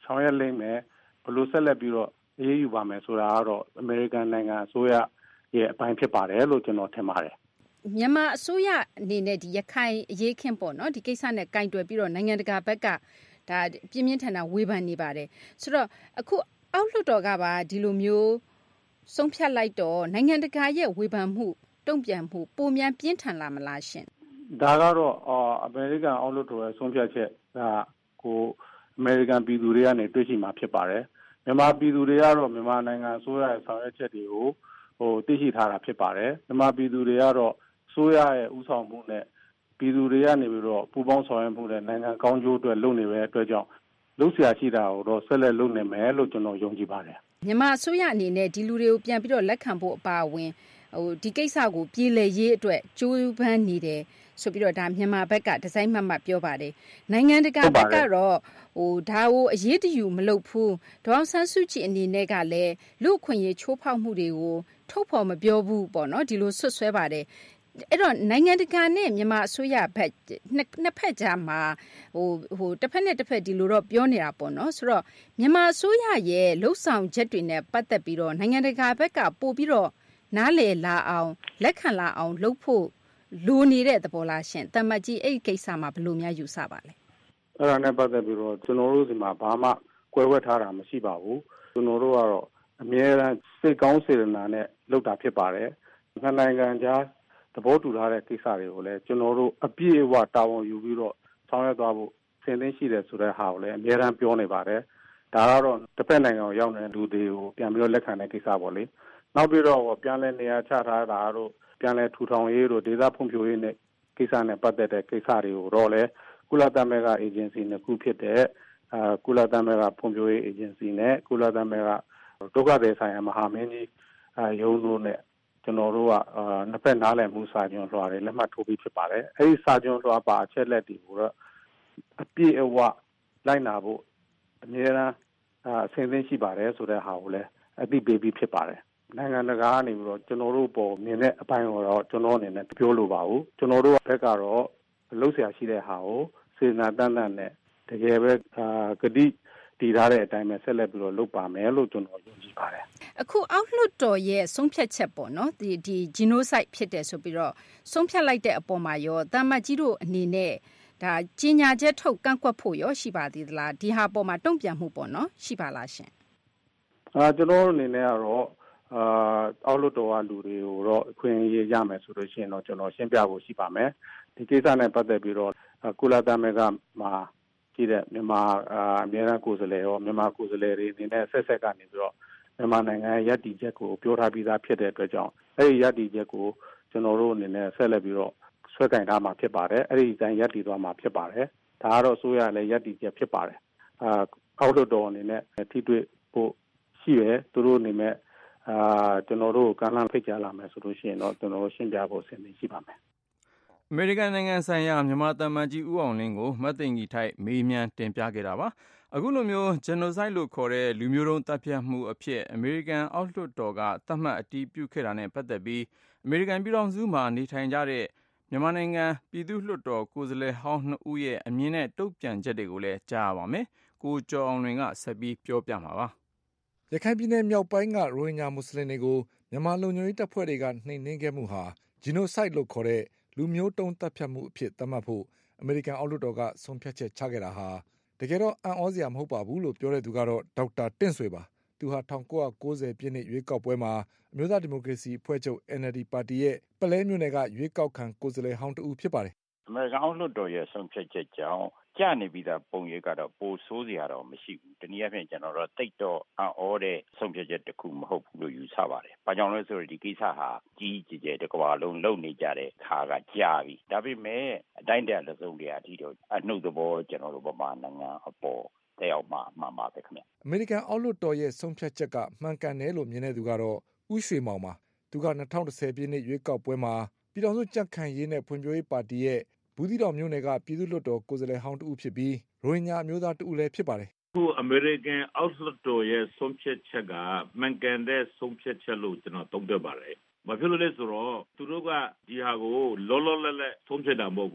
ဆောင်ရွက်လိမ့်မယ်ဘယ်လိုဆက်လက်ပြီးတော့အေးအေးယူပါမယ်ဆိုတာကတော့အမေရိကန်နိုင်ငံအစိုးရရဲ့အပိုင်းဖြစ်ပါတယ်လို့ကျွန်တော်ထင်ပါတယ်မြန်မာအစိုးရအနေနဲ့ဒီရခိုင်အရေးခင်းပေါ့နော်ဒီကိစ္စနဲ့ကင်တွယ်ပြီးတော့နိုင်ငံတကာဘက်ကဒါပြင်းပြင်းထန်ထန်ဝေဖန်နေပါတယ်ဆိုတော့အခုအောက်လွှတ်တော်ကပါဒီလိုမျိုးဆုံးဖြတ်လိုက်တော့နိုင်ငံတကာရဲ့ဝေဖန်မှုတုံ့ပြန်မှုပုံများပြင်းထန်လာမလားရှင်ဒါကတော့အမေရိကန်အောက်လွှတ်တော်ရဲ့ဆုံးဖြတ်ချက်ကကိုအမေရိကန်ပြည်သူတွေကနေတွေ့ရှိမှာဖြစ်ပါတယ်မြန်မာပြည်သူတွေကတော့မြန်မာနိုင်ငံအစိုးရရဲ့ဆောင်ရွက်ချက်တွေကိုဟိုသိရှိထားတာဖြစ်ပါတယ်မြန်မာပြည်သူတွေကတော့အစိုးရရဲ့ဥဆောင်မှုနဲ့ပြည်သူတွေကနေပြီးတော့ပူးပေါင်းဆောင်ရွက်မှုနဲ့နိုင်ငံကောင်းကျိုးအတွက်လုပ်နေတဲ့အတွက်ကြောင့်လုပ်เสียရှိတာကိုတော့ဆက်လက်လုပ်နေမယ်လို့ကျွန်တော်ယုံကြည်ပါတယ်မြန်မာအစိုးရအနေနဲ့ဒီလူတွေကိုပြန်ပြီးတော့လက်ခံဖို့အပါအဝင်ဟိုဒီကိစ္စကိုပြည်လည်ရေးအတွက်ကြိုးပမ်းနေတယ်ဆိုပြီးတော့ဒါမြန်မာဘက်ကဒီဇိုင်းမှတ်မှတ်ပြောပါတယ်နိုင်ငံတကာဘက်ကတော့ဟိုဒါကိုအရေးတယူမလုပ်ဘူးဒေါအောင်ဆန်းစုကြည်အနေနဲ့ကလည်းလူ့အခွင့်အရေးချိုးဖောက်မှုတွေကိုထုတ်ဖော်မပြောဘူးပေါ့နော်ဒီလိုဆွတ်ဆွဲပါတယ်အဲ့တော့နိုင်ငံတကာနဲ့မြန်မာအစိုးရဘက်နှစ်ဖက်ကြားမှာဟိုဟိုတစ်ဖက်နဲ့တစ်ဖက်ဒီလိုတော့ပြောနေတာပေါ့နော်ဆိုတော့မြန်မာအစိုးရရဲ့လှုပ်ဆောင်ချက်တွေနဲ့ပတ်သက်ပြီးတော့နိုင်ငံတကာဘက်ကပို့ပြီးတော့နားလည်လာအောင်လက်ခံလာအောင်လုပ်ဖို့လိုနေတဲ့သဘောလားရှင်တမတ်ကြီးအဲ့ဒီကိစ္စမှာဘယ်လိုများယူဆပါလဲအဲ့ဒါနဲ့ပတ်သက်ပြီးတော့ကျွန်တော်တို့ဒီမှာဘာမှကွဲဝဲထားတာမရှိပါဘူးကျွန်တော်တို့ကတော့အမြဲတမ်းစိတ်ကောင်းစေတနာနဲ့လုပ်တာဖြစ်ပါတယ်နှစ်နိုင်ငံကြားသဘောတူထားတဲ့ကိစ္စတွေကိုလည်းကျွန်တော်တို့အပြည့်အဝတာဝန်ယူပြီးတော့ဆောင်ရွက်သွားဖို့ဆင်သင့်ရှိတယ်ဆိုတဲ့ဟာကိုလည်းအများအားပြောနေပါတယ်ဒါကတော့တစ်ဖက်နိုင်ငံကိုရောက်နေတဲ့လူတွေကိုပြန်ပြီးတော့လက်ခံတဲ့ကိစ္စပေါ့လေနောက်ပြီးတော့ပြန်လည်နေရာချထားတာတို့ပြန်လည်ထူထောင်ရေးတို့ဒေသဖွံ့ဖြိုးရေးနဲ့ကိစ္စနဲ့ပတ်သက်တဲ့ကိစ္စတွေကိုတော့လည်းကုလသမဂ္ဂအေဂျင်စီနှစ်ခုဖြစ်တဲ့အာကုလသမဂ္ဂဖွံ့ဖြိုးရေးအေဂျင်စီနဲ့ကုလသမဂ္ဂဒုက္ခသည်ဆိုင်ရာမဟာမင်းကြီးအာရုံးတို့နဲ့ကျွန်တော်တို့ကအာနှစ်ဖက်နားလည်မှုစာချုပ်လွှာတွေလက်မှတ်ထိုးပြီးဖြစ်ပါတယ်အဲဒီစာချုပ်လွှာပါအချက်လက်တွေကိုတော့အပြည့်အဝလိုက်နာဖို့အများအားအဆင်သင့်ရှိပါတယ်ဆိုတဲ့ဟာကိုလည်းအသိပေးပြီးဖြစ်ပါတယ်နိုင်ငံတကာကနေပြီးတော့ကျွန်တော်တို့ပေါ်မြင်တဲ့အပိုင်းကိုတော့ကျွန်တော်အနေနဲ့ပြောလိုပါဘူးကျွန်တော်တို့ဘက်ကတော့လှုပ်ရှားရှိတဲ့ဟာကိုစေနာတန်းတန်းနဲ့တကယ်ပဲအာဂတိတည်ထားတဲ့အတိုင်းပဲဆက်လက်ပြီးတော့လုပ်ပါမယ်လို့ကျွန်တော်ယုံကြည်ပါတယ်အခုအောက်လွှတ်တော်ရဲ့ဆုံးဖြတ်ချက်ပေါ့နော်ဒီဒီ genocide ဖြစ်တယ်ဆိုပြီးတော့ဆုံးဖြတ်လိုက်တဲ့အပေါ်မှာရောတာမတ်ကြီးတို့အနေနဲ့ဒါကြီးညာချက်ထုတ်ကန့်ကွက်ဖို့ရောရှိပါသေးသလားဒီဟာပေါ်မှာတုံ့ပြန်မှုပေါ့နော်ရှိပါလားရှင်အာကျွန်တော်အနေနဲ့ကတော့အာအောက်လွှတ်တော်ကလူတွေကိုတော့အခွင့်အရေးရမယ်ဆိုလို့ရှိရင်တော့ကျွန်တော်ရှင်းပြဖို့ရှိပါမယ်ဒီကိစ္စနဲ့ပတ်သက်ပြီးတော့ကုလသမဂ္ဂမှာရှိတဲ့မြန်မာအာအများအားကိုယ်စားလှယ်ရောမြန်မာကိုယ်စားလှယ်တွေအနေနဲ့ဆက်ဆက်ကနေပြီးတော့မြန်မာနိုင်ငံရဲ့ရည်တည်ချက်ကိုပြောထားပြီးသားဖြစ်တဲ့အတွက်ကြောင့်အဲဒီရည်တည်ချက်ကိုကျွန်တော်တို့အနေနဲ့ဆက်လက်ပြီးတော့ဆွဲကင်ထားမှာဖြစ်ပါတယ်အဲ့ဒီအတိုင်းရည်တည်သွားမှာဖြစ်ပါတယ်ဒါကတော့ဆိုရလည်းရည်တည်ချက်ဖြစ်ပါတယ်အာအောက်လွှတ်တော်အနေနဲ့ထိတွေ့ဖို့ရှိရသူတို့အနေနဲ့အာကျွန်တော်တို့ကမ်းလှမ်းဖိတ်ကြားလာမယ်ဆိုလို့ရှိရင်တော့ကျွန်တော်တို့ရှင်းပြဖို့အဆင်သင့်ရှိပါမယ်အမေရိကန်နိုင်ငံဆိုင်ရာမြန်မာသံအမတ်ကြီးဦးအောင်လင်းကိုမတ်သိင်္ဂီထိုက်မေးမြန်းတင်ပြခဲ့တာပါအခုလိုမျိုး genocide လို့ခေါ်တဲ့လူမျိုးတုံးတပ်ဖြတ်မှုအဖြစ်အမေရိကန်အောက်လွှတ်တော်ကသတ်မှတ်အတည်ပြုခဲ့တာနဲ့ပတ်သက်ပြီးအမေရိကန်ပြည်ထောင်စုမှာနေထိုင်ကြတဲ့မြန်မာနိုင်ငံပြည်သူ့လွှတ်တော်ကိုယ်စားလှယ်ဟောင်းနှစ်ဦးရဲ့အမြင်နဲ့တုံ့ပြန်ချက်တွေကိုလည်းကြားရပါမယ်ကိုကျော်အောင်လွင်ကဆက်ပြီးပြောပြမှာပါရခိုင်ပြည်နယ်မြောက်ပိုင်းကရိုဟင်ဂျာမွတ်စလင်တွေကိုမြန်မာလုံခြုံရေးတပ်ဖွဲ့တွေကနှိမ်နင်းခဲ့မှုဟာ genocide လို့ခေါ်တဲ့လူမျိုးတုံးတပ်ဖြတ်မှုအဖြစ်သတ်မှတ်ဖို့အမေရိကန်အောက်လွှတ်တော်ကဆုံးဖြတ်ချက်ချခဲ့တာဟာတကယ်တော့အံ့ဩစရာမဟုတ်ပါဘူးလို့ပြောတဲ့သူကတော့ဒေါက်တာတင့်ဆွေပါသူဟာ၁၉၉၀ပြည့်နှစ်ရွေးကောက်ပွဲမှာအမျိုးသားဒီမိုကရေစီအဖွဲ့ချုပ် N L D ပါတီရဲ့ပလဲမြို့နယ်ကရွေးကောက်ခံကိုယ်စားလှယ်ဟောင်းတဦးဖြစ်ပါတယ်အမေရိကန်အောက်လွှတ်တော်ရဲ့ဆုံးဖြတ်ချက်ကြောင့်ကြနေပြီးသားပုံရိပ်ကတော့ပိုဆိုးစရာတော့မရှိဘူး။တနည်းအားဖြင့်ကျွန်တော်တို့တိတ်တော့အံ့ဩတဲ့ဆုံးဖြတ်ချက်တစ်ခုမဟုတ်ဘူးလို့ယူဆပါတယ်။ဘာကြောင့်လဲဆိုတော့ဒီကိစ္စဟာကြီးကြီးကျယ်တစ်ကမ္ဘာလုံးလုံနေကြတဲ့ခါကကြာပြီ။ဒါပေမဲ့အတိုင်းတန်လက်စုံတွေအထိတော့အနှုတ်သဘောကျွန်တော်တို့ဗမာနိုင်ငံအပေါ်တဲ့အောင်မှမှန်ပါပဲခင်ဗျ။အမေရိကန်အောက်လွှတ်တော်ရဲ့ဆုံးဖြတ်ချက်ကမှန်ကန်တယ်လို့မြင်တဲ့သူကတော့ဦးရွှေမောင်ပါ။သူက၂၀၁၀ပြည့်နှစ်ရွေးကောက်ပွဲမှာပြည်ထောင်စုကြံ့ခိုင်ရေးနဲ့ဖွံ့ဖြိုးရေးပါတီရဲ့ဘူးသီးတောင်မြို့နယ်ကပြည်သူ့လွှတ်တော်ကိုယ်စားလှယ်ဟောင်းတဦးဖြစ်ပြီးရိုဟင်ဂျာအမျိုးသားတဦးလည်းဖြစ်ပါတယ်။အခုအမေရိကန်အောက်လွှတ်တော်ရဲ့ဆုံးဖြတ်ချက်ကမှန်ကန်တဲ့ဆုံးဖြတ်ချက်လို့ကျွန်တော်သုံးသပ်ပါတယ်။ဘာဖြစ်လို့လဲဆိုတော့သူတို့ကဒီဟာကိုလောလောလတ်လတ်ဆုံးဖြတ်တာမဟုတ်ဘူး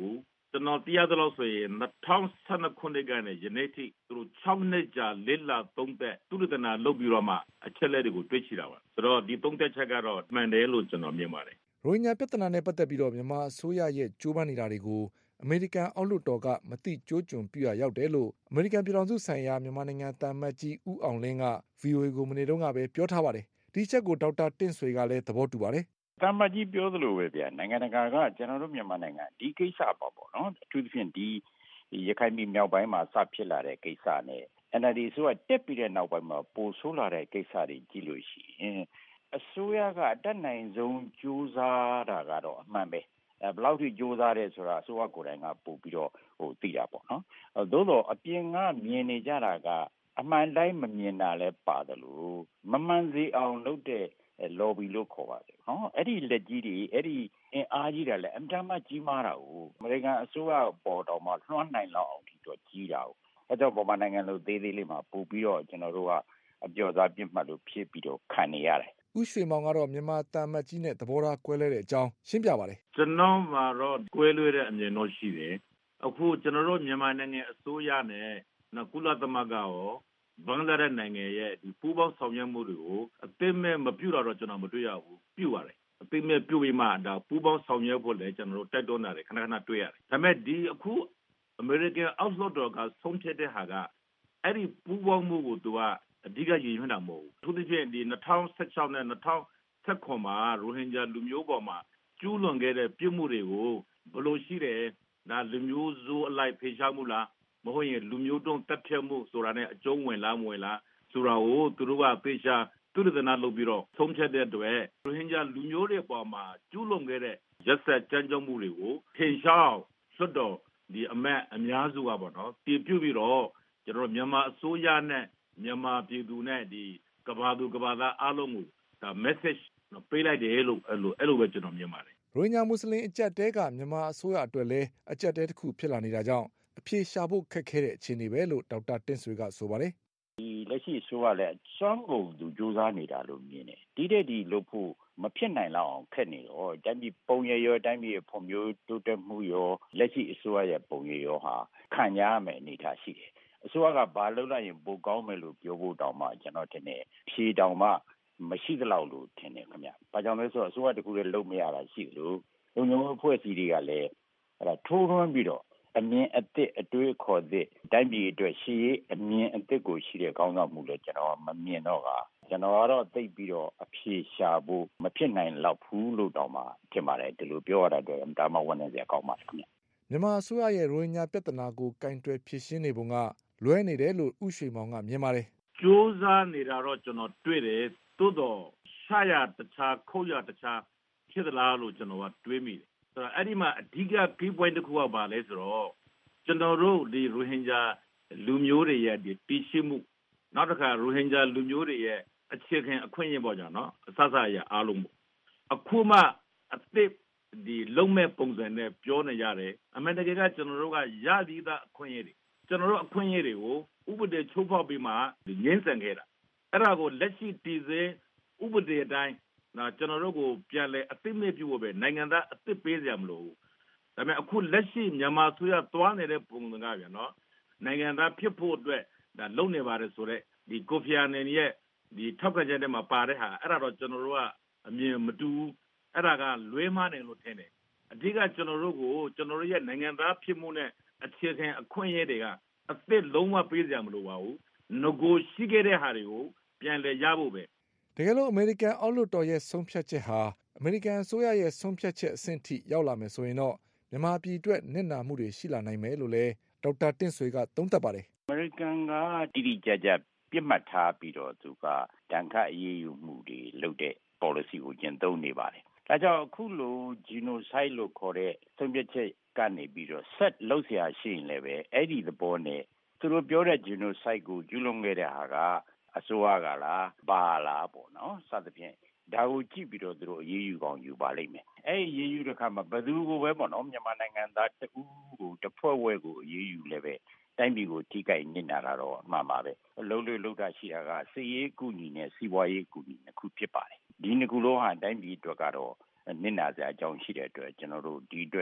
ကျွန်တော်သိရသလောက်ဆိုရင်၂၀၁၂ခုနှစ်ကနေယနေ့ထိသူတို့၆နှစ်ကြာလေ့လာသုံးသပ်သုတေသနလုပ်ပြီးတော့မှအချက်လက်တွေကိုတွေ့ရှိတာပါဆိုတော့ဒီသုံးသပ်ချက်ကတော့မှန်တယ်လို့ကျွန်တော်မြင်ပါတယ်ရိုဟင်ဂျာပြဿနာနဲ့ပတ်သက်ပြီးတော့မြန်မာအစိုးရရဲ့ကြိုးပမ်းနေတာတွေကိုအမေရိကန်အောက်လွှတ်တော်ကမသိကျိုးကျွန်ပြုရရောက်တယ်လို့အမေရိကန်ပြည်ထောင်စုဆိုင်ရာမြန်မာနိုင်ငံတန်မတ်ကြီးဦးအောင်လင်းက ဗွီအိုအေကိုမနေ့တုန်းကပဲပြောထားပါတယ်ဒီချက်ကိုဒေါက်တာတင့်ဆွေကလည်းသဘောတူပါတယ်တမ္ပကြီးပြောသလိုပဲဗျာနိုင်ငံတကာကကျွန်တော်တို့မြန်မာနိုင်ငံဒီကိစ္စပေါ့ပေါ့နော်အထူးသဖြင့်ဒီရခိုင်ပြည်မြောက်ပိုင်းမှာစဖြစ်လာတဲ့ကိစ္စနဲ့ N L D ဆိုကတက်ပြီးတဲ့နောက်ပိုင်းမှာပိုဆိုးလာတဲ့ကိစ္စတွေကြည့်လို့ရှိရင်အစိုးရကအတက်နိုင်ဆုံးကြိုးစားတာကတော့အမှန်ပဲအဲဘယ်လောက်ထိကြိုးစားတယ်ဆိုတာအစိုးရကိုယ်တိုင်ကပို့ပြီးတော့ဟိုသိတာပေါ့နော်သို့တော့အပြင်ကမြင်နေကြတာကအမှန်တိုင်းမမြင်တာလဲပါတယ်လို့မမှန်စေအောင်လုပ်တဲ့lobby လို့ခေါ်ပါတယ်နော်အဲ့ဒီလက်ကြီးတွေအဲ့ဒီအင်အားကြီးတယ်လေအမှန်မှကြီးမားတာကိုအမေရိကန်အစိုးရပေါ်တော်မှာလွှမ်းနိုင်လောက်အောင်ဒီတော့ကြီးတာကိုအဲ့တော့ဗမာနိုင်ငံလိုသေးသေးလေးမှာပို့ပြီးတော့ကျွန်တော်တို့ကအပြော့စားပြစ်မှတ်လို့ဖြစ်ပြီးတော့ခံနေရတယ်ဦးရွှေမောင်ကတော့မြန်မာတန်မတ်ကြီးနဲ့သဘောထားကွဲလဲတဲ့အကြောင်းရှင်းပြပါတယ်ကျွန်တော်မှာတော့ကွဲလွဲတဲ့အမြင်တော့ရှိတယ်အခုကျွန်တော်တို့မြန်မာနိုင်ငံအစိုးရနဲ့ကုလသမဂ္ဂရောဘင်္ဂလားဒေ့ရှ်နိုင်ငံရဲ့ဒီပူးပေါင်းဆောင်ရွက်မှုတွေကိုအသိမဲ့မပြုတာတော့ကျွန်တော်မတွေ့ရဘူးပြုရတယ်အသိမဲ့ပြုပြီးမှဒါပူးပေါင်းဆောင်ရွက်ဖို့လည်းကျွန်တော်တို့တိုက်တွန်းရတယ်ခဏခဏတွေ့ရတယ်ဒါပေမဲ့ဒီအခုအမေရိကန်အောက်လွှတ်တော်ကဆုံးဖြတ်တဲ့ဟာကအဲ့ဒီပူးပေါင်းမှုကိုသူကအဓိကရည်ရွယ်တာမဟုတ်ဘူးသူတို့ချင်းဒီ၂၀၁၆နဲ့၂၀၁၇မှာရိုဟင်ဂျာလူမျိုးပေါ်မှာကျူးလွန်ခဲ့တဲ့ပြုမှုတွေကိုဘယ်လိုရှိတယ်ဒါလူမျိုးစုအလိုက်ဖေရှားမှုလားမဟုတ်ရင်လူမျိုးတုံးတက်ဖြတ်မှုဆိုတာနဲ့အကျုံးဝင်လားမဝင်လားဆိုတာကိုသူတို့ကဖေရှားသူတို့ကနာလုပ်ပြီးတော့ဆုံးဖြတ်တဲ့အတွက်ရိုဟင်ဂျာလူမျိုးတွေပေါ်မှာကျူးလွန်ခဲ့တဲ့ရက်စက်ကြမ်းကြုတ်မှုတွေကိုဖေရှားလွတ်တော်ဒီအမတ်အများစုကပေါ့နော်တည်ပြုပြီးတော့ကျွန်တော်မြန်မာအစိုးရနဲ့မြန်မာပြည်သူနဲ့ဒီကဘာသူကဘာသားအားလုံးကိုဒါ message ပေးလိုက်တယ်လို့အဲ့လိုအဲ့လိုပဲကျွန်တော်မြင်ပါတယ်ရိုဟင်ဂျာမွတ်စလင်အကြက်တဲကမြန်မာအစိုးရအတွက်လည်းအကြက်တဲတစ်ခုဖြစ်လာနေတာကြောင့်အပြေရှာဖို့ခက်ခဲတဲ့အခြေအနေပဲလို့ဒေါက်တာတင့်ဆွေကဆိုပါတယ်ဒီလက်ရှိဆိုရလဲစွမ်းကုန်သူစူးစမ်းနေတာလို့မြင်တယ်ဒီတဲ့ဒီလို့ဖို့မဖြစ်နိုင်လောက်အောင်ခက်နေတော့တိုင်းပြည်ပုံရရောတိုင်းပြည်ဖွံ့ဖြိုးတိုးတက်မှုရောလက်ရှိအစိုးရရဲ့ပုံရရောဟာခံရမယ်အနေထားရှိတယ်အစိုးရကဘာလုပ်လိုက်ရင်ပိုကောင်းမယ်လို့ပြောဖို့တောင်မှကျွန်တော်ထင်တယ်ဖြေတောင်မှမရှိသလောက်လို့ထင်တယ်ခင်ဗျ။ဘာကြောင့်လဲဆိုတော့အစိုးရတကူလည်းလုပ်မရတာရှိလို့လုံခြုံရေးအဖွဲ့အစည်းတွေကလည်းအဲ့ဒါထိုးထွင်းပြီးတော့အမြင်အသစ်အတွေးခေါ်သစ်တိုင်းပြည်အတွက်ရှေ့အမြင်အသစ်ကိုရှိတဲ့ကောင်းဆောင်မှုလည်းကျွန်တော်မမြင်တော့ကကျွန်တော်ကတော့သိပြီးတော့အဖြေရှာဖို့မဖြစ်နိုင်လောက်ဘူးလို့တောင်မှထင်ပါတယ်ဒီလိုပြောရတာတော့ဒါမှဝန်နေစရာကောင်းပါတယ်ခင်ဗျ။မြန်မာအစိုးရရဲ့ရိုဟင်ဂျာပြဿနာကိုကင်တွယ်ဖြေရှင်းနေပုံကလွဲနေတယ်လို့ဥရွှေမောင်ကမြင်ပါတယ်။ကြိုးစားနေတာတော့ကျွန်တော်တွေ့တယ်သို့တော့ရှာရတခြားခုတ်ရတခြားဖြစ်သလားလို့ကျွန်တော်ကတွေးမိတယ်။ဆိုတော့အဲ့ဒီမှာအဓိက key point တစ်ခုကပါလဲဆိုတော့ကျွန်တော်တို့ဒီရိုဟင်ဂျာလူမျိုးတွေရဲ့ဒီတည်ရှိမှုနောက်တစ်ခါရိုဟင်ဂျာလူမျိုးတွေရဲ့အခြေခံအခွင့်အရေးပေါ့ကြာနော်အစစအရာအားလုံးပေါ့အခုမှအသစ်ဒီလုံးမဲ့ပုံစံနဲ့ပြောနေရတယ်အမေရိကန်ကကျွန်တော်တို့ကရသည်သားအခွင့်အရေးတွေကျွန်တော်တို့အခွင့်အရေးတွေကိုဥပဒေချုပ်ဖောက်ပြီးမှငင်းဆန်ခဲ့တာအဲ့ဒါကိုလက်ရှိတည်စေဥပဒေအတိုင်းနော်ကျွန်တော်တို့ကိုပြန်လဲအသိမဲ့ပြုဖို့ပဲနိုင်ငံသားအသိပေးစရာမလိုဘူးဒါပေမဲ့အခုလက်ရှိမြန်မာဆိုရသွားနေတဲ့ပုံစံကပြန်နော်နိုင်ငံသားဖြစ်ဖို့အတွက်ဒါလုံနေပါတယ်ဆိုတော့ဒီကိုဖီအာနန်ရဲ့ဒီထောက်ခံချက်ထဲမှာပါတဲ့ဟာအဲ့ဒါတော့ကျွန်တော်တို့ကအမြင်မတူဘူးအဲ့ဒါကလွဲမှားတယ်လို့ထင်တယ်အဓိကကျွန်တော်တို့ကိုကျွန်တော်တို့ရဲ့နိုင်ငံသားဖြစ်မှုနဲ့အခြေခံအခွင့်အရေးတွေကအသစ်လုံးဝပေးစရာမလိုပါဘူးငကိုရှိခဲ့တဲ့ဟာတွေကိုပြန်လည်ရဖို့ပဲတကယ်လို့အမေရိကန်အောက်လွှတ်တော်ရဲ့ဆုံးဖြတ်ချက်ဟာအမေရိကန်အစိုးရရဲ့ဆုံးဖြတ်ချက်အဆင့်ထိရောက်လာမယ်ဆိုရင်တော့မြန်မာပြည်အတွက်နစ်နာမှုတွေရှိလာနိုင်မယ်လို့လည်းဒေါက်တာတင့်ဆွေကသုံးသပ်ပါတယ်အမေရိကန်ကတိတိကျကျပြစ်မှတ်ထားပြီးတော့သူကတန်ခတ်အရေးယူမှုတွေလုပ်တဲ့ policy ကိုကျင့်သုံးနေပါတယ်ဒါကြောင့်အခုလို genocide လို့ခေါ်တဲ့ဆုံးဖြတ်ချက်ကနေပြီးတော့ set လောက်เสียရှိရင်လည်းပဲအဲ့ဒီသဘောနဲ့သူတို့ပြောတဲ့ genocide ကိုကျူးလွန်ခဲ့တဲ့ဟာကအစိုးရကလားပါလားပေါ့နော်စသဖြင့်ဒါကိုကြည့်ပြီးတော့သူတို့အရေးယူကောင်းယူပါလိမ့်မယ်အဲ့ဒီအရေးယူတဲ့အခါမှာဘယ်သူကိုပဲပေါ့နော်မြန်မာနိုင်ငံသားတဦးကိုတစ်ဖွဲ့ဝဲကိုအရေးယူလည်းပဲတိုင်းပြည်ကိုထိခိုက်နေတာတော့အမှန်ပါပဲလုံးလို့လုံးတာရှိတာကစီးရေးကူညီနဲ့စီးပွားရေးကူညီနှစ်ခုဖြစ်ပါတယ်ဒီနှစ်ခုလုံးဟာတိုင်းပြည်အတွက်ကတော့နစ်နာစရာအကြောင်းရှိတဲ့အတွက်ကျွန်တော်တို့ဒီအတွက်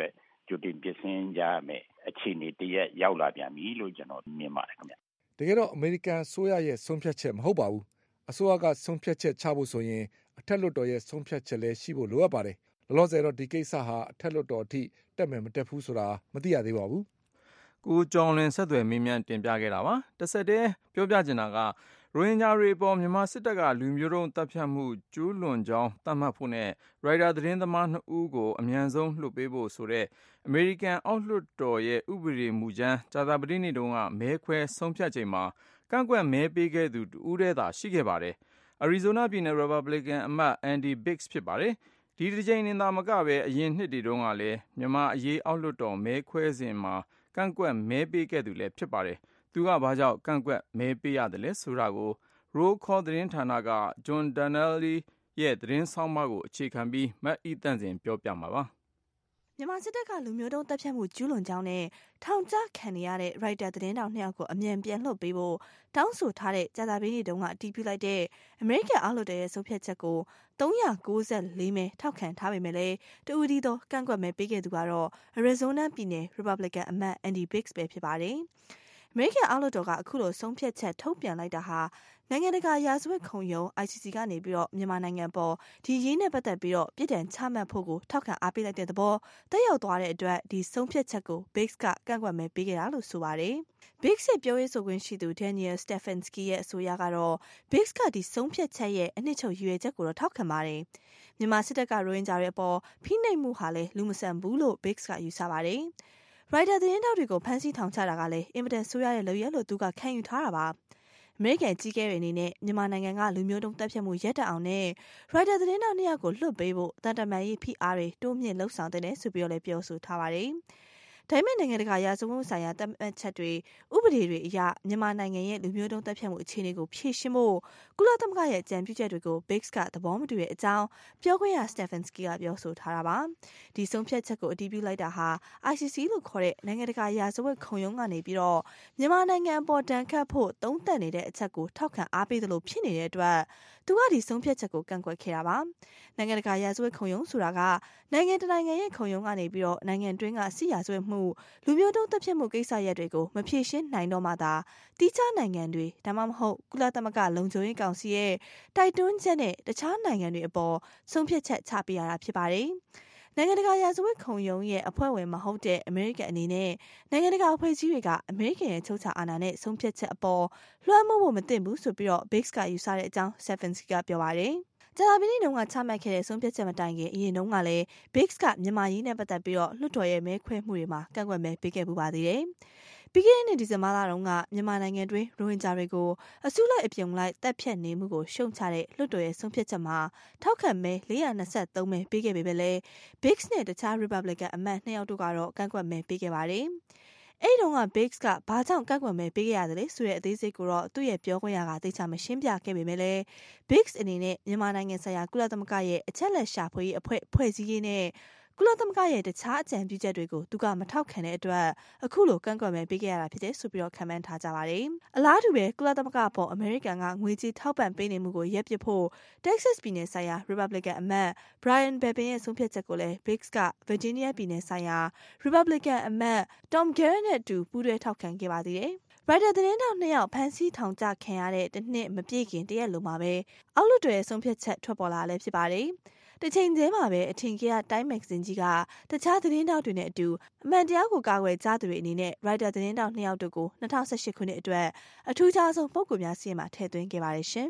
ကြိုတင်ပြင်ဆင်ကြမယ်အခြေအနေတရက်ရောက်လာပြန်ပြီလို့ကျွန်တော်မြင်ပါတယ်ခင်ဗျတကယ်တော့အမေရိကန်အစိုးရရဲ့ဆုံးဖြတ်ချက်မဟုတ်ပါဘူးအစိုးရကဆုံးဖြတ်ချက်ချဖို့ဆိုရင်အထက်လွှတ်တော်ရဲ့ဆုံးဖြတ်ချက်လည်းရှိဖို့လိုအပ်ပါတယ်လောလောဆယ်တော့ဒီကိစ္စဟာအထက်လွှတ်တော်အထိတက်မယ်မတက်ဘူးဆိုတာမသိရသေးပါဘူးကိုကျော်လွင်ဆက်သွယ်မေးမြန်းတင်ပြခဲ့တာပါတစ်ဆက်တည်းပြောပြချင်တာကရိုဟင်ဂျာတွေပေါ်မြန်မာစစ်တပ်ကလူမျိုးတုံးတပ်ဖြတ်မှုကျူးလွန်ကြောင်းသတ်မှတ်ဖို့နဲ့ရိုက်တာသတင်းသမားနှစ်ဦးကိုအမြန်ဆုံးလွှတ်ပေးဖို့ဆိုတဲ့အမေရိကန်အောက်လွှတ်တော်ရဲ့ဥပဒေမူကြမ်းကြာသပတေးနေ့တုန်းကမဲခွဲဆုံးဖြတ်ချိန်မှာကန့်ကွက်မဲပေးခဲ့သူတူဦးတည်းသာရှိခဲ့ပါတယ်။ Arizona ပြည်နယ် Republican အမတ် Andy Biggs ဖြစ်ပါတယ်။ဒီတစ်ကြိမ်နေသာမကပဲအရင်နှစ်တွေတုန်းကလည်းမြန်မာအရေးအောက်လွှတ်တော်မဲခွဲစဉ်မှာကန့်ကွက်မဲပေးခဲ့သူလည်းဖြစ်ပါတယ်။သူကဘာကြောင့်ကန့်ကွက်မဲပေးရတယ်လဲဆိုတာကို Roll Call သတင်းဌာနက John Donnelly ရဲ့သတင်းဆောင်းပါးကိုအခြေခံပြီးမတ်အီတန့်စင်ပြောပြမှာပါ။မြန်မာစစ်တပ်ကလူမျိုးတုံးတပ်ဖြတ်မှုကျူးလွန်ကြောင်းနဲ့ထောင်ချခံနေရတဲ့ရိုက်တာသတင်းတောင်နှစ်ယောက်ကိုအမြန်ပြန်လွှတ်ပေးဖို့တောင်းဆိုထားတဲ့ကြာသပတေးနေ့တုန်းကအတည်ပြုလိုက်တဲ့အမေရိကန်အောက်လွှတ်တော်ရဲ့ဆုံးဖြတ်ချက်ကိုသုံးရာကိုးဆယ်လေးမဲထောက်ခံထားပေမဲ့လည်းတဦးဒီတော့ကန့်ကွက်မဲပေးခဲ့သူကတော့ Arizona ပြည်နယ် Republican အမတ် Andy Biggs ပဲဖြစ်ပါတယ်။အမေရိကန်အောက်လွှတ်တော်ကအခုလိုဆုံးဖြတ်ချက်ထုတ်ပြန်လိုက်တာဟာနိုင်ငံတကာရာဇဝတ်ခုံရုံး I C C ကနေပြီးတော့မြန်မာနိုင်ငံပေါ်ဒီရေးနဲ့ပတ်သက်ပြီးတော့ပြည်ထန်ချမှတ်ဖို့ကိုထောက်ခံအားပေးလိုက်တဲ့သဘောတက်ရောက်သွားတဲ့အတွက်ဒီဆုံးဖြတ်ချက်ကို Biggs ကကန့်ကွက်မဲပေးခဲ့တာလို့ဆိုပါတယ်။ Biggs ရဲ့ပြောရေးဆိုခွင့်ရှိသူ Daniel Stefanski ရဲ့အဆိုအရကတော့ Biggs ကဒီဆုံးဖြတ်ချက်ရဲ့အနှစ်ချုပ်ရည်ရွယ်ချက်ကိုတော့ထောက်ခံပါတယ်။မြန်မာစစ်တပ်ကရိုဟင်ဂျာတွေအပေါ်ဖိနှိပ်မှုဟာလည်းလူမဆန်ဘူးလို့ Biggs ကယူဆပါတယ်။ ရိုက်တာသတင်းတောက်တွေကိုဖမ်းဆီးထောင်ချတာကလည်းအင်မတန်ဆိုးရတဲ့လုပ်ရလို့သူကခံယူထားတာပါအမေရိကန်ကြီးကဲတွေအနေနဲ့မြန်မာနိုင်ငံကလူမျိုးတုံးတပ်ဖြတ်မှုရပ်တန့်အောင်နဲ့ရိုက်တာသတင်းတောက်နှစ်ယောက်ကိုလွှတ်ပေးဖို့တန်တမာရေးဖိအားတွေတိုးမြင့်လှုပ်ဆောင်တဲ့ဆိုပြီးတော့လည်းပြောဆိုထားပါတယ်ဒါပေမဲ့နိုင်ငံတကာရာဇဝတ်မှုဆိုင်ရာသတ်မှတ်ချက်တွေဥပဒေတွေအရမြန်မာနိုင်ငံရဲ့လူမျိုးတုံးတပ်ဖြတ်မှုအခြေအနေကိုဖြေရှင်းဖို့ကုလသမဂ္ဂရဲ့အကြံပြုချက်တွေကို Biggs ကသဘောမတူတဲ့အကြောင်းပြောခွင့်ရ Stefanski ကပြောဆိုထားတာပါဒီဆုံးဖြတ်ချက်ကိုအတည်ပြုလိုက်တာဟာ I C C လို့ခေါ်တဲ့နိုင်ငံတကာရာဇဝတ်ခုံရုံးကနေပြီးတော့မြန်မာနိုင်ငံအပေါ်တန်ခတ်ဖို့သုံးသပ်နေတဲ့အချက်ကိုထောက်ခံအားပေးသလိုဖြစ်နေတဲ့အတွက်သူကဒီဆုံးဖြတ်ချက်ကိုကန့်ကွက်ခဲ့တာပါနိုင်ငံတကာရာဇဝတ်ခုံရုံးဆိုတာကနိုင်ငံတနိုင်ငံရဲ့ခုံရုံးကနေပြီးတော့နိုင်ငံတွင်းကစစ်ရာဇဝတ်မှုလူမျိုးတုံးတပ်ဖြတ်မှုကိစ္စရပ်တွေကိုမဖြေရှင်းနိုင်တော့မှသာတိကျနိုင်ငံတွေဒါမှမဟုတ်ကုလသမဂ္ဂလုံခြုံရေးကောင်စီရဲ့တိုက်တွန်းချက်နဲ့တခြားနိုင်ငံတွေအပေါ်ဆုံးဖြတ်ချက်ချပေးရတာဖြစ်ပါတယ်နိုင်ငံတကာရာဇဝတ်ခုံရုံးရဲ့အဖွဲ့ဝင်မဟုတ်တဲ့အမေရိကန်အနေနဲ့နိုင်ငံတကာအဖွဲ့အစည်းတွေကအမေရိကန်ရဲ့ချုပ်ချာအာဏာနဲ့ဆုံးဖြတ်ချက်အပေါ်လွှမ်းမိုးဖို့မသင့်ဘူးဆိုပြီးတော့ Biggs ကယူဆတဲ့အကြောင်း Stefanski ကပြောပါတယ်ကြာသပတေးနေ့တုန်းကချမှတ်ခဲ့တဲ့ဆုံးဖြတ်ချက်မတိုင်ခင်အရင်တုန်းကလည်း Biggs ကမြန်မာရေးနဲ့ပတ်သက်ပြီးတော့လွှတ်တော်ရဲ့မဲခွဲမှုတွေမှာကန့်ကွက်မဲပေးခဲ့ပူပါသေးတယ်။ပြီးခဲ့တဲ့နှစ်ဒီဇင်ဘာလတုန်းကမြန်မာနိုင်ငံတွင်းရိုဟင်ဂျာတွေကိုအစုလိုက်အပြုံလိုက်တပ်ဖြတ်နေမှုကိုရှုံချတဲ့လွှတ်တော်ရဲ့ဆုံးဖြတ်ချက်မှာထောက်ခံမဲလေးရာနှစ်ဆယ့်သုံးမဲပေးခဲ့ပေမဲ့လည်း Biggs နဲ့တခြား Republican အမတ်နှစ်ယောက်တို့ကတော့ကန့်ကွက်မဲပေးခဲ့ပါတယ်။အဲ့ဒီတော့က Biggs ကဘာကြောင့်ကန့်ကွက်မဲပေးခဲ့ရတယ်လဲဆိုတဲ့အသေးစိတ်ကိုတော့သူ့ရဲ့ပြောခွင့်ရကသိချမရှင်းပြခဲ့ပေမဲ့လည်း Biggs အနေနဲ့မြန်မာနိုင်ငံဆိုင်ရာကုလသမဂ္ဂရဲ့အချက်လက်ရှာဖွေရေးအဖွဲ့ဖွဲ့စည်းရေးနဲ့ကုလသမဂ္ဂရဲ့တခြားအကြံပြုချက်တွေကိုသူကမထောက်ခံတဲ့အတွက်အခုလိုကန့်ကွက်မဲပေးခဲ့ရတာဖြစ်တယ်ဆိုပြီးတော့ခံမှန်းထားကြပါတယ်။အလားတူပဲကုလသမဂ္ဂပေါ်အမေရိကန်ကငွေကြေးထောက်ပံ့ပေးနေမှုကိုရပ်ပစ်ဖို့ Texas ပြည်နယ်ဆိုင်ရာ Republican အမတ် Brian Bebin ရဲ့ဆုံးဖြတ်ချက်ကိုလည်း Biggs က Virginia ပြည်နယ်ဆိုင်ရာ Republican အမတ် Tom Garrett နဲ့အတူပူးတွဲထောက်ခံခဲ့ပါသေးတယ်။ရိုက်တာသတင်းတောက်နှစ်ယောက်ဖမ်းဆီးထောင်ချခံရတဲ့တစ်နှစ်မပြည့်ခင်တရက်လုံးမှာပဲအောက်လွှတ်တော်ရဲ့ဆုံးဖြတ်ချက်ထွက်ပေါ်လာလည်းဖြစ်ပါတယ်။တစ်ချိန်တည်းမှာပဲအထင်ကြီးကတိုင်းမဂ္ဂဇင်းကြီးကတခြားသတင်းတောက်တွေနဲ့အတူအမှန်တရားကိုကာကွယ်ကြသူတွေအနေနဲ့ရိုက်တာသတင်းတောက်နှစ်ယောက်တို့ကို၂၀၁၈ခုနှစ်အတွက်အထူးခြားဆုံးပုဂ္ဂိုလ်များစီးရင်မှာထည့်သွင်းခဲ့ပါတယ်ရှင်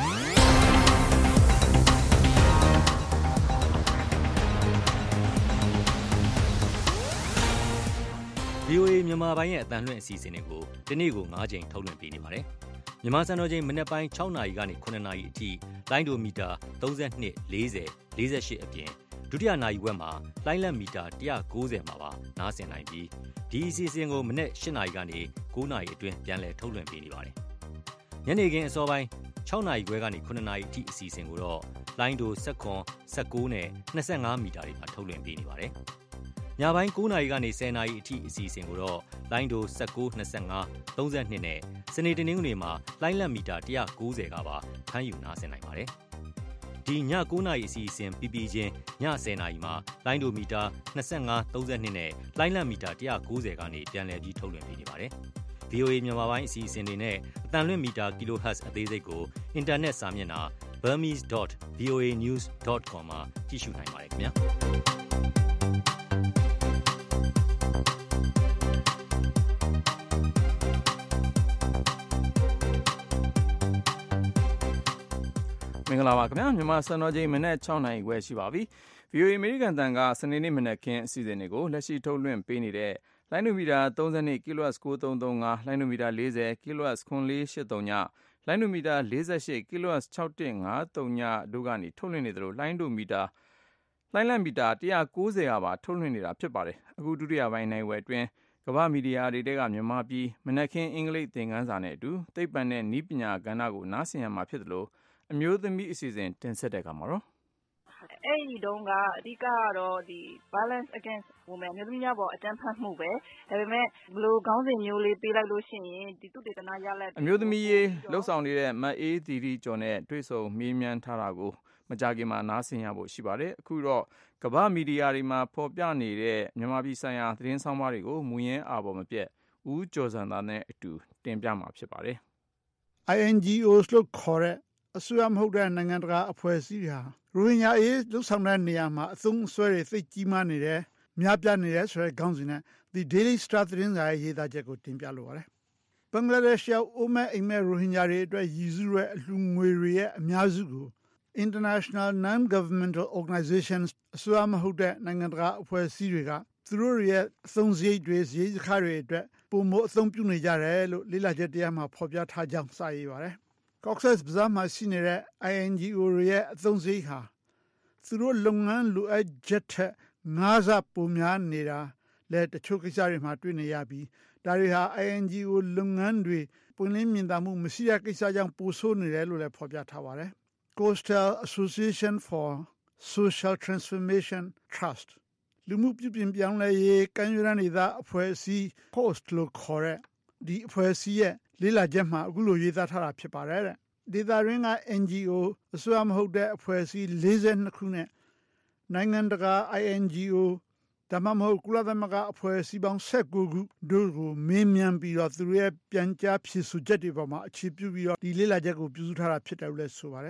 ။ V O A မြန်မာပိုင်းရဲ့အသံလွှင့်အစီအစဉ်တွေကိုဒီနေ့ကို၅ချိန်ထုတ်လွှင့်ပေးနေပါတယ်။မြန်မာစံတော်ချိန်မနက်ပိုင်း၆နာရီကနေ၇နာရီအထိလိုင်းဒိုမီတာ၃၂ ၄၀ ၄၈အပြင်ဒုတိယနာရီဝက်မှာလိုင်းလက်မီတာ၁၉၀မှာပါနားဆင်နိုင်ပြီးဒီအစီအစဉ်ကိုမနက်၈နာရီကနေ၉နာရီအတွင်းပြန်လည်ထုတ်လွှင့်ပေးနေပါတယ်။ညနေခင်းအစောပိုင်း၆နာရီခွဲကနေ၇နာရီအထိအစီအစဉ်ကိုတော့လိုင်းဒို၁၇ ၁၉နဲ့၂၅မီတာတွေမှာထုတ်လွှင့်ပေးနေပါတယ်။ညပိုင်း၉နာရီကနေ၁၀နာရီအထိအစီအစဉ်ကိုတော့လိုင်းဒို၁၉ ၂၅ ၃၂နဲ့စနေတနင်္ဂနွေမှာလိုင်းလက်မီတာ၁၉၀ကပါဖမ်းယူနားဆင်နိုင်ပါတယ်။ဒီည9နာရီအစီအစဉ်ပြီးပြီးချင်းည10နာရီမှာလိုင်းဒိုမီတာ25 32နဲ့လိုင်းလံမီတာone ninetyကနေပြန်လည်ပြီးထုတ်လွှင့်ပေးနေပါတယ်။ ဗွီအိုအေ မြန်မာပိုင်းအစီအစဉ်တွေနဲ့အတန်လွင့်မီတာ kilohertz အသေးစိတ်ကိုအင်တာနက်စာမျက်နှာ burmese dot voa news dot com မှာကြည့်ရှုနိုင်ပါတယ်ခင်ဗျာ။မင်္ဂလာပါခင်ဗျာမြန်မာစံတော်ချိန်မနေ့6နာရီခွဲရှိပါပြီ။ ဗွီအိုအေအမေရိကန်တန်ကစနေနေ့မနေ့ခင်းအစီအစဉ်တွေကိုလက်ရှိထုတ်လွှင့်ပေးနေတဲ့လိုင်းဒိုမီတာthirty-two kilohertz nine three three fiveလိုင်းဒိုမီတာforty kilohertz four four eight threeလိုင်းဒိုမီတာforty-eight kilohertz six one five threeတို့ကနေထုတ်လွှင့်နေသလိုလိုင်းဒိုမီတာလိုင်းလံမီတာone ninetyကပါထုတ်လွှင့်နေတာဖြစ်ပါတယ်။အခုဒုတိယပိုင်းနိုင်ဝယ်အတွင်းကမ္ဘာမီဒီယာတွေတဲကမြန်မာပြည်မနက်ခင်းအင်္ဂလိပ်သင်ခန်းစာနဲ့အတူသိပ္ပံနဲ့နည်းပညာကဏ္ဍကိုနားဆင်ရမှာဖြစ်သလိုအမျိုးသမီးအစီအစဉ်တင်ဆက်တဲ့အခါမှာတော့အဲ့ဒီတုန်းကအဓိကကတော့ဒီ violence against women မျိုးသမီးများပေါ်အကြမ်းဖက်မှုပဲဒါပေမဲ့ဘလို့ခေါင်းစဉ်မျိုးလေးပေးလိုက်လို့ရှိရင်ဒီသူတေသနာရလက်အမျိုးသမီးရေးလှုပ်ဆောင်နေတဲ့မအေးသီရီကျော်နဲ့တွေ့ဆုံမေးမြန်းထားတာကိုမကြခင်မှာနားဆင်ရဖို့ရှိပါတယ်အခုတော့ကမ္ဘာမီဒီယာတွေမှာဖော်ပြနေတဲ့မြန်မာပြည်ဆိုင်ရာသတင်းဆောင်ပါတွေကိုမူရင်းအာဘော်မပြတ်ဦးကျော်စံသားနဲ့အတူတင်ပြမှာဖြစ်ပါတယ် I N G Os လို့ခေါ်တဲ့အစိုးရမဟုတ်တဲ့နိုင်ငံတကာအဖွဲ့အစည်းတွေဟာရိုဟင်ဂျာအရေးလှုပ်ဆောင်တဲ့နေရာမှာအသုံးအဆွဲတွေသိကြီးမားနေတယ်များပြားနေတယ်ဆိုတဲ့ခေါင်းစဉ်နဲ့ The Daily Star သတင်းစာရဲ့ရေးသားချက်ကိုတင်ပြလိုပါတယ်ဘင်္ဂလားဒေ့ရှ်ရောက်အိုမဲအိမ်မဲရိုဟင်ဂျာတွေအတွက်ရည်စူးတဲ့အလှူငွေတွေရဲ့အများစုကို International Non-Governmental Organizations အစိုးရမဟုတ်တဲ့နိုင်ငံတကာအဖွဲ့အစည်းတွေကသူတို့ရဲ့အသုံးစရိတ်တွေစရိတ်စခတွေအတွက်ပုံမအသုံးပြုနေကြတယ်လို့လေ့လာချက်တရားမှာဖော်ပြထားကြောင်းစာရေးပါတယ်Cox's Bazar မှာရှိနေတဲ့ I N G O ရဲ့အသုံးစရိတ်ဟာသူတို့လုပ်ငန်းလိုအပ်ချက်ထက်ငါးဆပိုများနေတာလဲတချို့ကိစ္စတွေမှာတွေ့နေရပြီးဒါတွေဟာ I N G O လုပ်ငန်းတွေပွင့်လင်းမြင်သာမှုမရှိတဲ့ကိစ္စကြောင့်ပိုဆိုးနေတယ်လို့လည်းဖော်ပြထားပါတယ် Coastal Association for Social Transformation Trust လူမှုပြုပြင်ပြောင်းလဲရေးကမ်းရိုးတန်းဒေသအဖွဲ့အစည်း Coast လို့ခေါ်တဲ့ဒီအဖွဲ့အစည်းရဲ့လေ့လာချက်မှာအခုလိုရေးသားထားတာဖြစ်ပါတယ်တဲ့ဒေသရင်းက N G O အစိုးရမဟုတ်တဲ့အဖွဲ့အစည်းforty-twoခုနဲ့နိုင်ငံတကာ I N G O ဒါမှမဟုတ်ကုလသမဂ္ဂအဖွဲ့အစည်းပေါင်းnineteenခုတို့ကိုမင်းမြန်ပြီးတော့သူတို့ရဲ့ပြန်ကြားဖြေဆိုချက်တွေပေါ်မှာအခြေပြုပြီးတော့ဒီလေ့လာချက်ကိုပြုစုထားတာဖြစ်တယ်လို့လည်းဆိုပါတယ်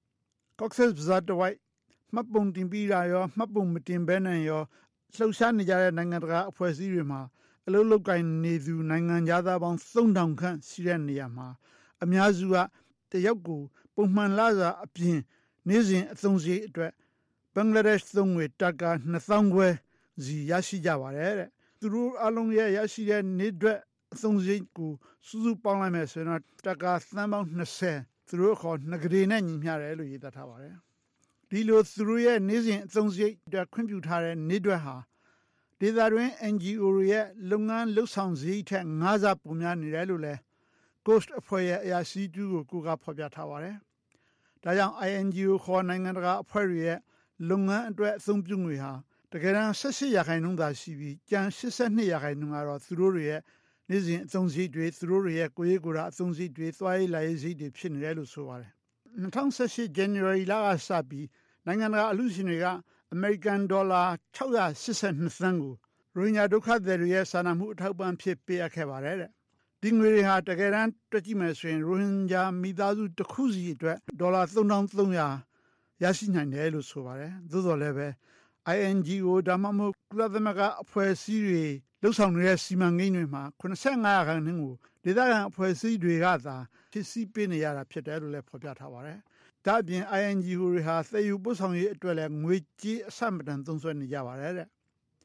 Cox's Bazar တဝိုက်မှတ်ပုံတင်ပြီးတာရောမှတ်ပုံမတင်ဘဲနဲ့ရောလှုပ်ရှားနေကြတဲ့နိုင်ငံတကာအဖွဲ့အစည်းတွေမှာအလုပ်လုပ်ကိုင်နေသူနိုင်ငံသားပေါင်းthree thousandခန့်ရှိတဲ့နေရာမှာအများစုကတယောက်ကိုပုံမှန်လစာအပြင်နေ့စဉ်အသုံးစရိတ်အတွက်ဘင်္ဂလားဒေ့ရှ်သုံးငွေတာကာtwo thousand five hundredစီရရှိကြပါတယ်တဲ့သူတို့အလုံးရဲ့ရရှိတဲ့နေ့အတွက်အသုံးစရိတ်ကိုစုစုပေါင်းလိုက်မယ်ဆိုရင်တော့တာကာသန်းပေါင်းtwentyသူတို့ခေါ်နှစ်ကလေးနဲ့ညီမျှတယ်လို့ရေးသားထားပါတယ်ဒီလိုသူတို့ရဲ့နေ့စဉ်အသုံးစရိတ်အတွက်ခွင့်ပြုထားတဲ့နေ့အတွက်ဟာဒေသတွင်း N G O ရဲ့လုပ်ငန်းလှုပ်ဆောင်စရိတ်ထက်ငါးဆပိုများနေတယ်လို့လည်း Coast အဖွဲ့ရဲ့အရာရှိတူကိုကိုကဖော်ပြထားပါတယ်။ဒါကြောင့် I N G O ခေါ်နိုင်ငံတကာအဖွဲ့တွေရဲ့လုပ်ငန်းအတွက်အသုံးပြုငွေဟာတကယ်တမ်းeighteenရာခိုင်နှုန်းသာရှိပြီးကျန်eighty-twoရာခိုင်နှုန်းကတော့သူတို့တွေရဲ့နေ့စဉ်အသုံးစရိတ်တွေသူတို့တွေရဲ့ကိုယ်ရေးကိုယ်တာအသုံးစရိတ်တွေသွားရေးလာရေးစရိတ်တွေဖြစ်နေတယ်လို့ဆိုပါတယ်။twenty eighteen ဇန်နဝါရီလကစပြီးနိုင်ငံတကာအလှူရှင်တွေကအမေရိကန်ဒေါ်လာsix hundred eighty-twoသန်းကိုရိုဟင်ဂျာဒုက္ခသည်တွေရဲ့စာနာမှုအထောက်ပံ့ဖြစ်ပေးအပ်ခဲ့ပါတယ်တဲ့ဒီငွေတွေဟာတကယ်တမ်းတွက်ကြည့်မယ်ဆိုရင်ရိုဟင်ဂျာမိသားစုတစ်ခုစီအတွက်ဒေါ်လာthree thousand three hundredရရှိနိုင်တယ်လို့ဆိုပါတယ်သို့တော်လည်းပဲ I N G O ဒါမှမဟုတ်ကုလသမဂ္ဂအဖွဲ့အစည်းတွေလှုပ်ဆောင်နေတဲ့စီမံကိန်းတွေမှာseventy-fiveရာခိုင်နှုန်းကိုဒေသခံအဖွဲ့အစည်းတွေကသာဖြစ်စီပေးနေရတာဖြစ်တယ်လို့လည်းဖော်ပြထားပါတယ်ဒါအပြင် I N G O တွေဟာသယ်ယူပို့ဆောင်ရေးအတွက်လည်းငွေကြေးအဆမတန်သုံးစွဲနေကြပါတယ်တဲ့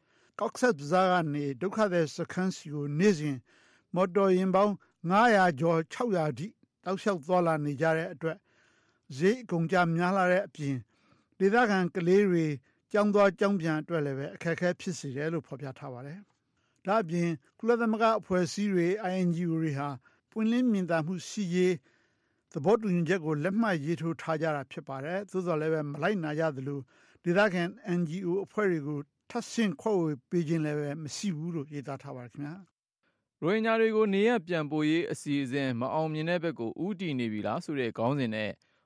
Cox's Bazar ကနေဒုက္ခသည်စခန်းစီကိုနေ့စဉ်မော်တော်ယာဉ်ပေါင်းfive hundredကျော်six hundredထိတောက်လျှောက်သွားလာနေကြတဲ့အတွက်ဈေးအကုန်ကြများလာတဲ့အပြင်ဒေသခံကလေးတွေကျောင်းသွားကျောင်းပြန်အတွက်လည်းပဲအခက်အခဲဖြစ်စေတယ်လို့ဖော်ပြထားပါတယ်။ဒါအပြင်ကုလသမဂ္ဂအဖွဲ့အစည်းတွေ I N G O တွေဟာပွင့်လင်းမြင်သာမှုရှိရေးသဘောတူညီချက်ကိုလက်မှတ်ရေးထိုးထားကြတာဖြစ်ပါတယ်။သို့တော်လည်းပဲမလိုက်နာကြသလိုဒေသခံ N G O အဖွဲ့တွေကိုထပ်ဆင့်ခွဲဝေပေးခြင်းလည်းပဲမရှိဘူးလို့ရေးသားထားပါတယ်ခင်ဗျာရိုဟင်ဂျာတွေကိုနေရပြန်ပို့ရေးအစီအစဉ်မအောင်မြင်တဲ့ဘက်ကိုဥတီနေပြီလားဆိုတဲ့ခေါင်းစဉ်နဲ့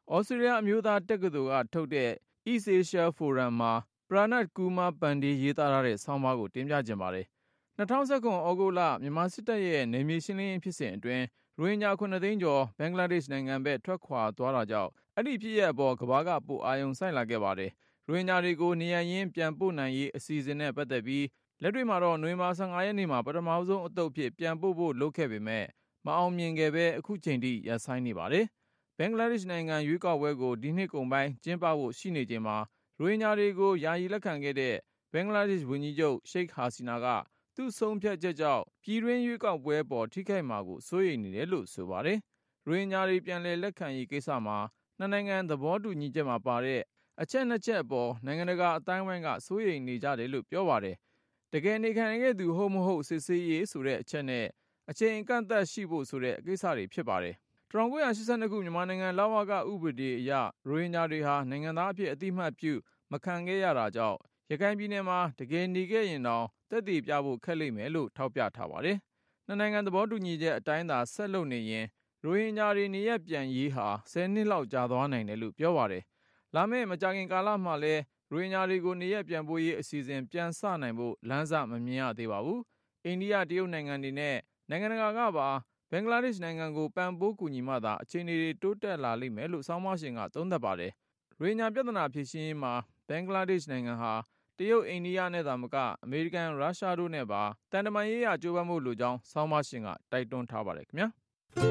Australia အမျိုးသားတက္ကသိုလ်ကထုတ်တဲ့ East Asia Forum မှာ Pranat Kumar Pandey ရေးသားထားတဲ့ဆောင်းပါးကိုတင်ပြခြင်းပါတယ်။၂၀၁၇ ဩဂုတ်လမြန်မာစစ်တပ်ရဲ့နယ်မြေရှင်းလင်းရေးဖြစ်စဉ်အတွင်းရိုဟင်ဂျာခုနှစ်သိန်းကျော်ဘင်္ဂလားဒေ့ရှ်နိုင်ငံဘက်ထွက်ခွာသွားတာကြောင့်အဲ့ဒီဖြစ်ရပ်အပေါ်ကမ္ဘာကပိုအာရုံစိုက်လာခဲ့ပါတယ်။ရိုဟင်ဂျာတွေကိုနေရရင်းပြန်ပို့နိုင်ရေးအစီအစဉ်နဲ့ပတ်သက်ပြီးလက်တွေ့မှာတော့နိုဝင်ဘာ၁၅ရက်နေ့မှာပထမဆုံးအသုတ်ဖြစ်ပြန်ပို့ဖို့လုပ်ခဲ့ပေမဲ့မအောင်မြင်ခဲ့ပဲအခုချိန်ထိရပ်ဆိုင်းနေပါတယ်။ဘင်္ဂလားဒေ့ရှ်နိုင်ငံရွေးကောက်ပွဲကိုဒီနှစ်ကုန်ပိုင်းကျင်းပဖို့ရှိနေချိန်မှာရိုဟင်ဂျာတွေကိုယာယီလက်ခံခဲ့တဲ့ဘင်္ဂလားဒေ့ရှ်ဝန်ကြီးချုပ်ရှိတ်ဟာစီနာကသူ့ဆုံးဖြတ်ချက်ကြောင့်ပြည်တွင်းရွေးကောက်ပွဲပေါ်ထိခိုက်မှာကိုစိုးရိမ်နေတယ်လို့ဆိုပါတယ်။ရိုဟင်ဂျာတွေပြန်လည်လက်ခံရေးကိစ္စမှာနှစ်နိုင်ငံသဘောတူညီချက်မှာပါတဲ့အချက်နှစ်ချက်အပေါ်နိုင်ငံတကာအတိုင်းအဝိုင်းကစိုးရိမ်နေကြတယ်လို့ပြောပါတယ်။တကယ်နေခံခဲ့သူဟုတ်မဟုတ်စစ်ဆေးရေးဆိုတဲ့အချက်နဲ့အချိန်အကန့်အသတ်ရှိဖို့ဆိုတဲ့ကိစ္စတွေဖြစ်ပါတယ်။၁၉၈၂ခုမြန်မာနိုင်ငံလဝကဥပဒေအရရိုဟင်ဂျာတွေဟာနိုင်ငံသားအဖြစ်အသိမှတ်ပြုမခံခဲ့ရတာကြောင့်ရခိုင်ပြည်နယ်မှာတကယ်နေခဲ့ရင်တော့သက်သေပြဖို့ခက်လိမ့်မယ်လို့ထောက်ပြထားပါတယ်။နှစ်နိုင်ငံသဘောတူညီချက်အတိုင်းသာဆက်လုပ်နေရင်ရိုဟင်ဂျာတွေနေရပြန်ရေးဟာဆယ်နှစ်လောက်ကြာသွားနိုင်တယ်လို့ပြောပါတယ်။လာမယ့်မကြာခင်ကာလမှာလည်းရိုဟင်ဂျာတွေကိုနေရပြန်ပို့ရေးအစီအစဉ်ပြန်စနိုင်ဖို့လမ်းစမမြင်ရသေးပါဘူး။အိန္ဒိယတရုတ်နိုင်ငံတွေနဲ့နိုင်ငံတကာကပါဘင်္ဂလားဒေ့ရှ်နိုင်ငံကိုပံ့ပိုးကူညီမှသာအခြေအနေတွေတိုးတက်လာလိမ့်မယ်လို့ဆောင်းပါးရှင်ကသုံးသပ်ပါတယ်။ရိုဟင်ဂျာပြဿနာဖြေရှင်းရေးမှာဘင်္ဂလားဒေ့ရှ်နိုင်ငံဟာတရုတ်အိန္ဒိယနဲ့သာမကအမေရိကန်ရုရှားတို့နဲ့ပါတန်တမာရေးရကြိုးပမ်းမှုလိုကြောင်းဆောင်းပါးရှင်ကတိုက်တွန်းထားပါတယ်ခင်ဗျာ။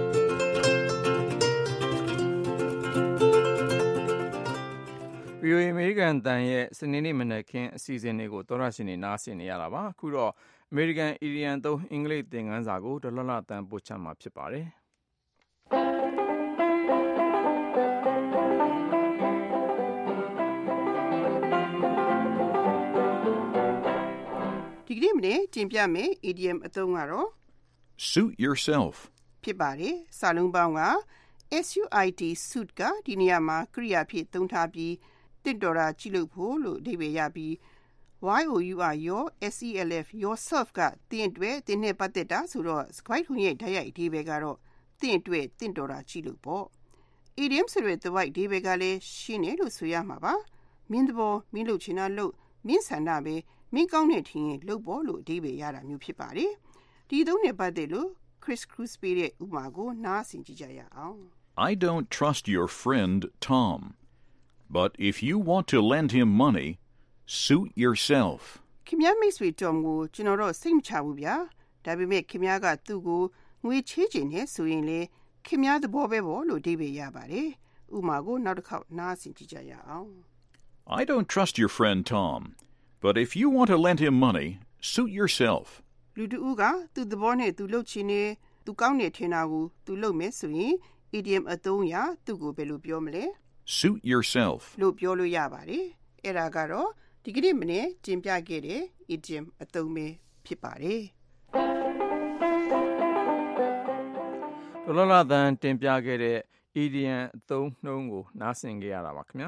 ဗီအိုအေ အမေရိကန်တန်ရဲ့စနေနေ့မနက်ခင်းအစီအစဉ်တွေကိုသောရရှင်နေနားဆင်နေရတာပါအခုတော့အမေရိကန်အီရီယန်သုံးအင်္ဂလိပ်သင်ခန်းစာကိုဒေါ်လာလာတန်ပို့ချမှာဖြစ်ပါတယ်ဒီကနေ့မနေ့တင်ပြမယ် idiom အသုံးကတော့ suit yourself ဖြစ်ပါတယ်စာလုံးပေါင်းက suit suit ကဒီနေရာမှာကရိယာဖြစ်သုံးထားပြီးတင့်တော်တာကြည့်လို့ဖို့လို့အဓိပ္ပာယ်ရပြီး your your self yourself ကတင်အတွက်တင်နဲ့ပတ်သက်တာဆိုတော့စကွိုက်ထုံရဲ့ဓာတ်ရိုက်အဓိပ္ပာယ်ကတော့တင်အတွက်တင့်တော်တာကြည့်လို့ပေါ့ idiom ဆိုတဲ့သဘောအဓိပ္ပာယ်ကလည်းရှင်းတယ်လို့ဆိုရမှာပါမင်းသဘောမင်းလုပ်ချင်တာလုပ်မင်းဆန္ဒပဲမင်းကောင်းတဲ့ထင်ရင်လုပ်ဖို့လို့အဓိပ္ပာယ်ရတာမျိုးဖြစ်ပါတယ်ဒီသုံးနဲ့ပတ်သက်လို့ Chris Cruz ပေးတဲ့ဥပမာကိုနားဆင်ကြည့်ကြရအောင် I don't trust your friend Tom but if you want to lend him money suit yourself ခင်ဗျားမိတ်ဆွေ Tom ကိုကျွန်တော်တော့စိတ်မချဘူးဗျာဒါပေမဲ့ခင်ဗျားကသူ့ကိုငွေချေးချင်နေဆိုရင်လေခင်ဗျားသဘောပဲပေါ့လို့အဓိပ္ပာယ်ရပါတယ်ဥပမာကိုနောက်တစ်ခေါက်နားဆင်ကြည့်ကြရအောင် I don't trust your friend Tom but if you want to lend him money suit yourself လူတူကသူ့သဘောနဲ့သူလုပ်ချင်နေသူကောင်းနေထင်တာကိုသူလုပ်မယ်ဆိုရင် idiom အသုံးရသူ့ကိုဘယ်လိုပြောမလဲ suit yourself လို့ပြောလို့ရပါတယ်အဲ့ဒါကတော့ဒီကနေ့မနေ့တင်ပြခဲ့တဲ့ idiom အသုံးပဲဖြစ်ပါတယ်ဒေါ်လာလာတန်တင်ပြခဲ့တဲ့ idiom အသုံးနှုန်းကိုနားဆင်ကြရတာပါခင်ဗျာ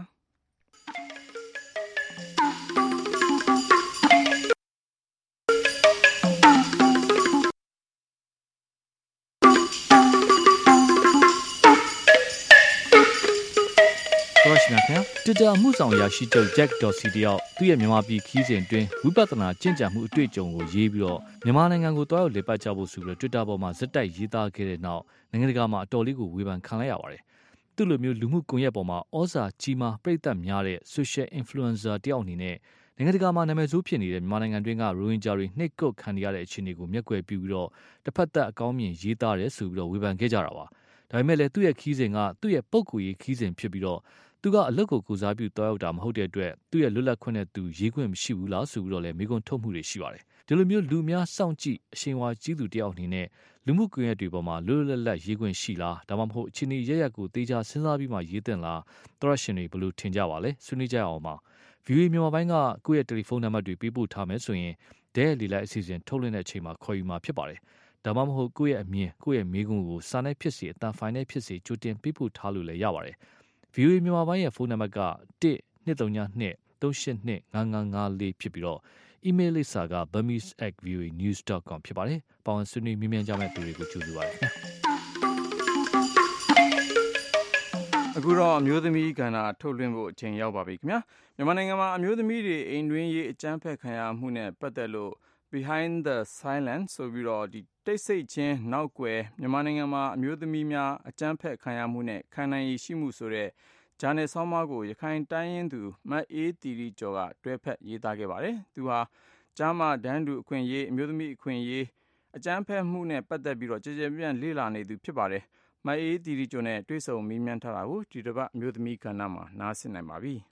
တစ်တာမှုဆောင်ရာရှိချုပ် Jack Dorsey တယောက်သူ့ရဲ့မြန်မာပြည်ခီးစဉ်အတွင်းဝိပဿနာကျင့်ကြံမှုအတွေ့အကြုံကိုရေးပြီးတော့မြန်မာနိုင်ငံကိုတွားရောက်လေပတ်ကြဖို့ဆိုပြီးတော့ Twitter ပေါ်မှာဇက်တိုက်ရေးသားခဲ့တဲ့နောက်နိုင်ငံတကာမှာအတော်လေးကိုဝေဖန်ခံလိုက်ရပါတယ်။သူ့လိုမျိုးလူမှုကွန်ရက်ပေါ်မှာဩဇာကြီးမားပြိသက်များတဲ့ social influencer တယောက်အနေနဲ့နိုင်ငံတကာမှာနာမည်ဆိုးဖြစ်နေတဲ့မြန်မာနိုင်ငံတွင်းကရိုဟင်ဂျာတွေနှိပ်ကွပ်ခံရတဲ့အခြေအနေကိုမျက်ကွယ်ပြုပြီးတော့တစ်ဖက်သက်အကောင်းမြင်ရေးသားတယ်ဆိုပြီးတော့ဝေဖန်ခဲ့ကြတာပါ။ဒါပေမဲ့လည်းသူ့ရဲ့ခီးစဉ်ကသူ့ရဲ့ပုံကိုယ်ရေးခီးစဉ်ဖြစ်ပြီးတော့သူကအလုပ်ကိုကိုစားပြုတောက်တာမဟုတ်တဲ့အတွက်သူ့ရဲ့လွတ်လပ်ခွင့်နဲ့သူရေးခွင့်မရှိဘူးလားဆိုပြီးတော့လည်းမိကွန်းထုတ်မှုတွေရှိပါတယ်။ဒီလိုမျိုးလူများစောင့်ကြည့်အရှင်ဝါကြီးသူတယောက်အနေနဲ့လူမှုကွန်ရက်တွေပေါ်မှာလွတ်လွတ်လပ်လပ်ရေးခွင့်ရှိလားဒါမှမဟုတ်အချင်းကြီးရရက်ကိုတေးချစဉ်းစားပြီးမှရေးတင်လားသောရရှင်တွေဘယ်လိုထင်ကြပါလဲဆွေးနွေးကြအောင်ပါ ဗီအိုအေ မြန်မာပိုင်းကကိုယ့်ရဲ့တယ်လီဖုန်းနံပါတ်တွေပေးပို့ထားမယ်ဆိုရင်ဒဲလီလိုက်အစီအစဉ်ထုတ်လွှင့်တဲ့အချိန်မှာခေါ်ယူမှာဖြစ်ပါတယ်ဒါမှမဟုတ်ကိုယ့်ရဲ့အမြင်ကိုယ့်ရဲ့မိကုံကိုစာနဲ့ဖြစ်စေအတန်ဖိုင်နဲ့ဖြစ်စေကြိုတင်ပေးပို့ထားလို့လည်းရပါတယ်ဗီအိုအေမြန်မာပိုင်းရဲ့ဖုန်းနံပါတ်ကတစ်နှစ်သုံးညနှစ်သုံးရှစ်နှစ်ငါးငါးငါးလေးဖြစ်ပြီးတော့အီးမေးလ်လိပ်စာက burmese at v o a news dot com ဖြစ်ပါတယ်။ပေါဝင်ဆွေးနွေးမြင်းမြန်းကြမဲ့သူတွေကိုကြိုဆိုပါရစေ။အခုတော့အမျိုးသမီးကဏ္ဍထုတ်လွှင့်ဖို့အချိန်ရောက်ပါပြီခင်ဗျာမြန်မာနိုင်ငံမှာအမျိုးသမီးတွေအိမ်တွင်းရေးအကြမ်းဖက်ခံရမှုနဲ့ပတ်သက်လို့ Behind the Silence ဆိုပြီးတော့ဒီတိတ်ဆိတ်ချင်းနောက်ွယ်မြန်မာနိုင်ငံမှာအမျိုးသမီးများအကြမ်းဖက်ခံရမှုနဲ့ခံနိုင်ရည်ရှိမှုဆိုတဲ့ဂျာနယ်ဆောင်းပါးကိုရခိုင်တိုင်းရင်းသူမတ်အေးတီရီကျော်ကတွဲဖက်ရေးသားခဲ့ပါတယ်သူဟာကျားမဒန်းတူအခွင့်အရေးအမျိုးသမီးအခွင့်အရေးအကြမ်းဖက်မှုနဲ့ပတ်သက်ပြီးတော့ကြည်ကြဲပြန့်လေ့လာနေသူဖြစ်ပါတယ်မအေးတီရီကျော်နဲ့တွေ့ဆုံမေးမြန်းထားတာကိုဒီတစ်ပတ်အမျိုးသမီးကဏ္ဍမှာနားဆင်နိုင်ပါပြီ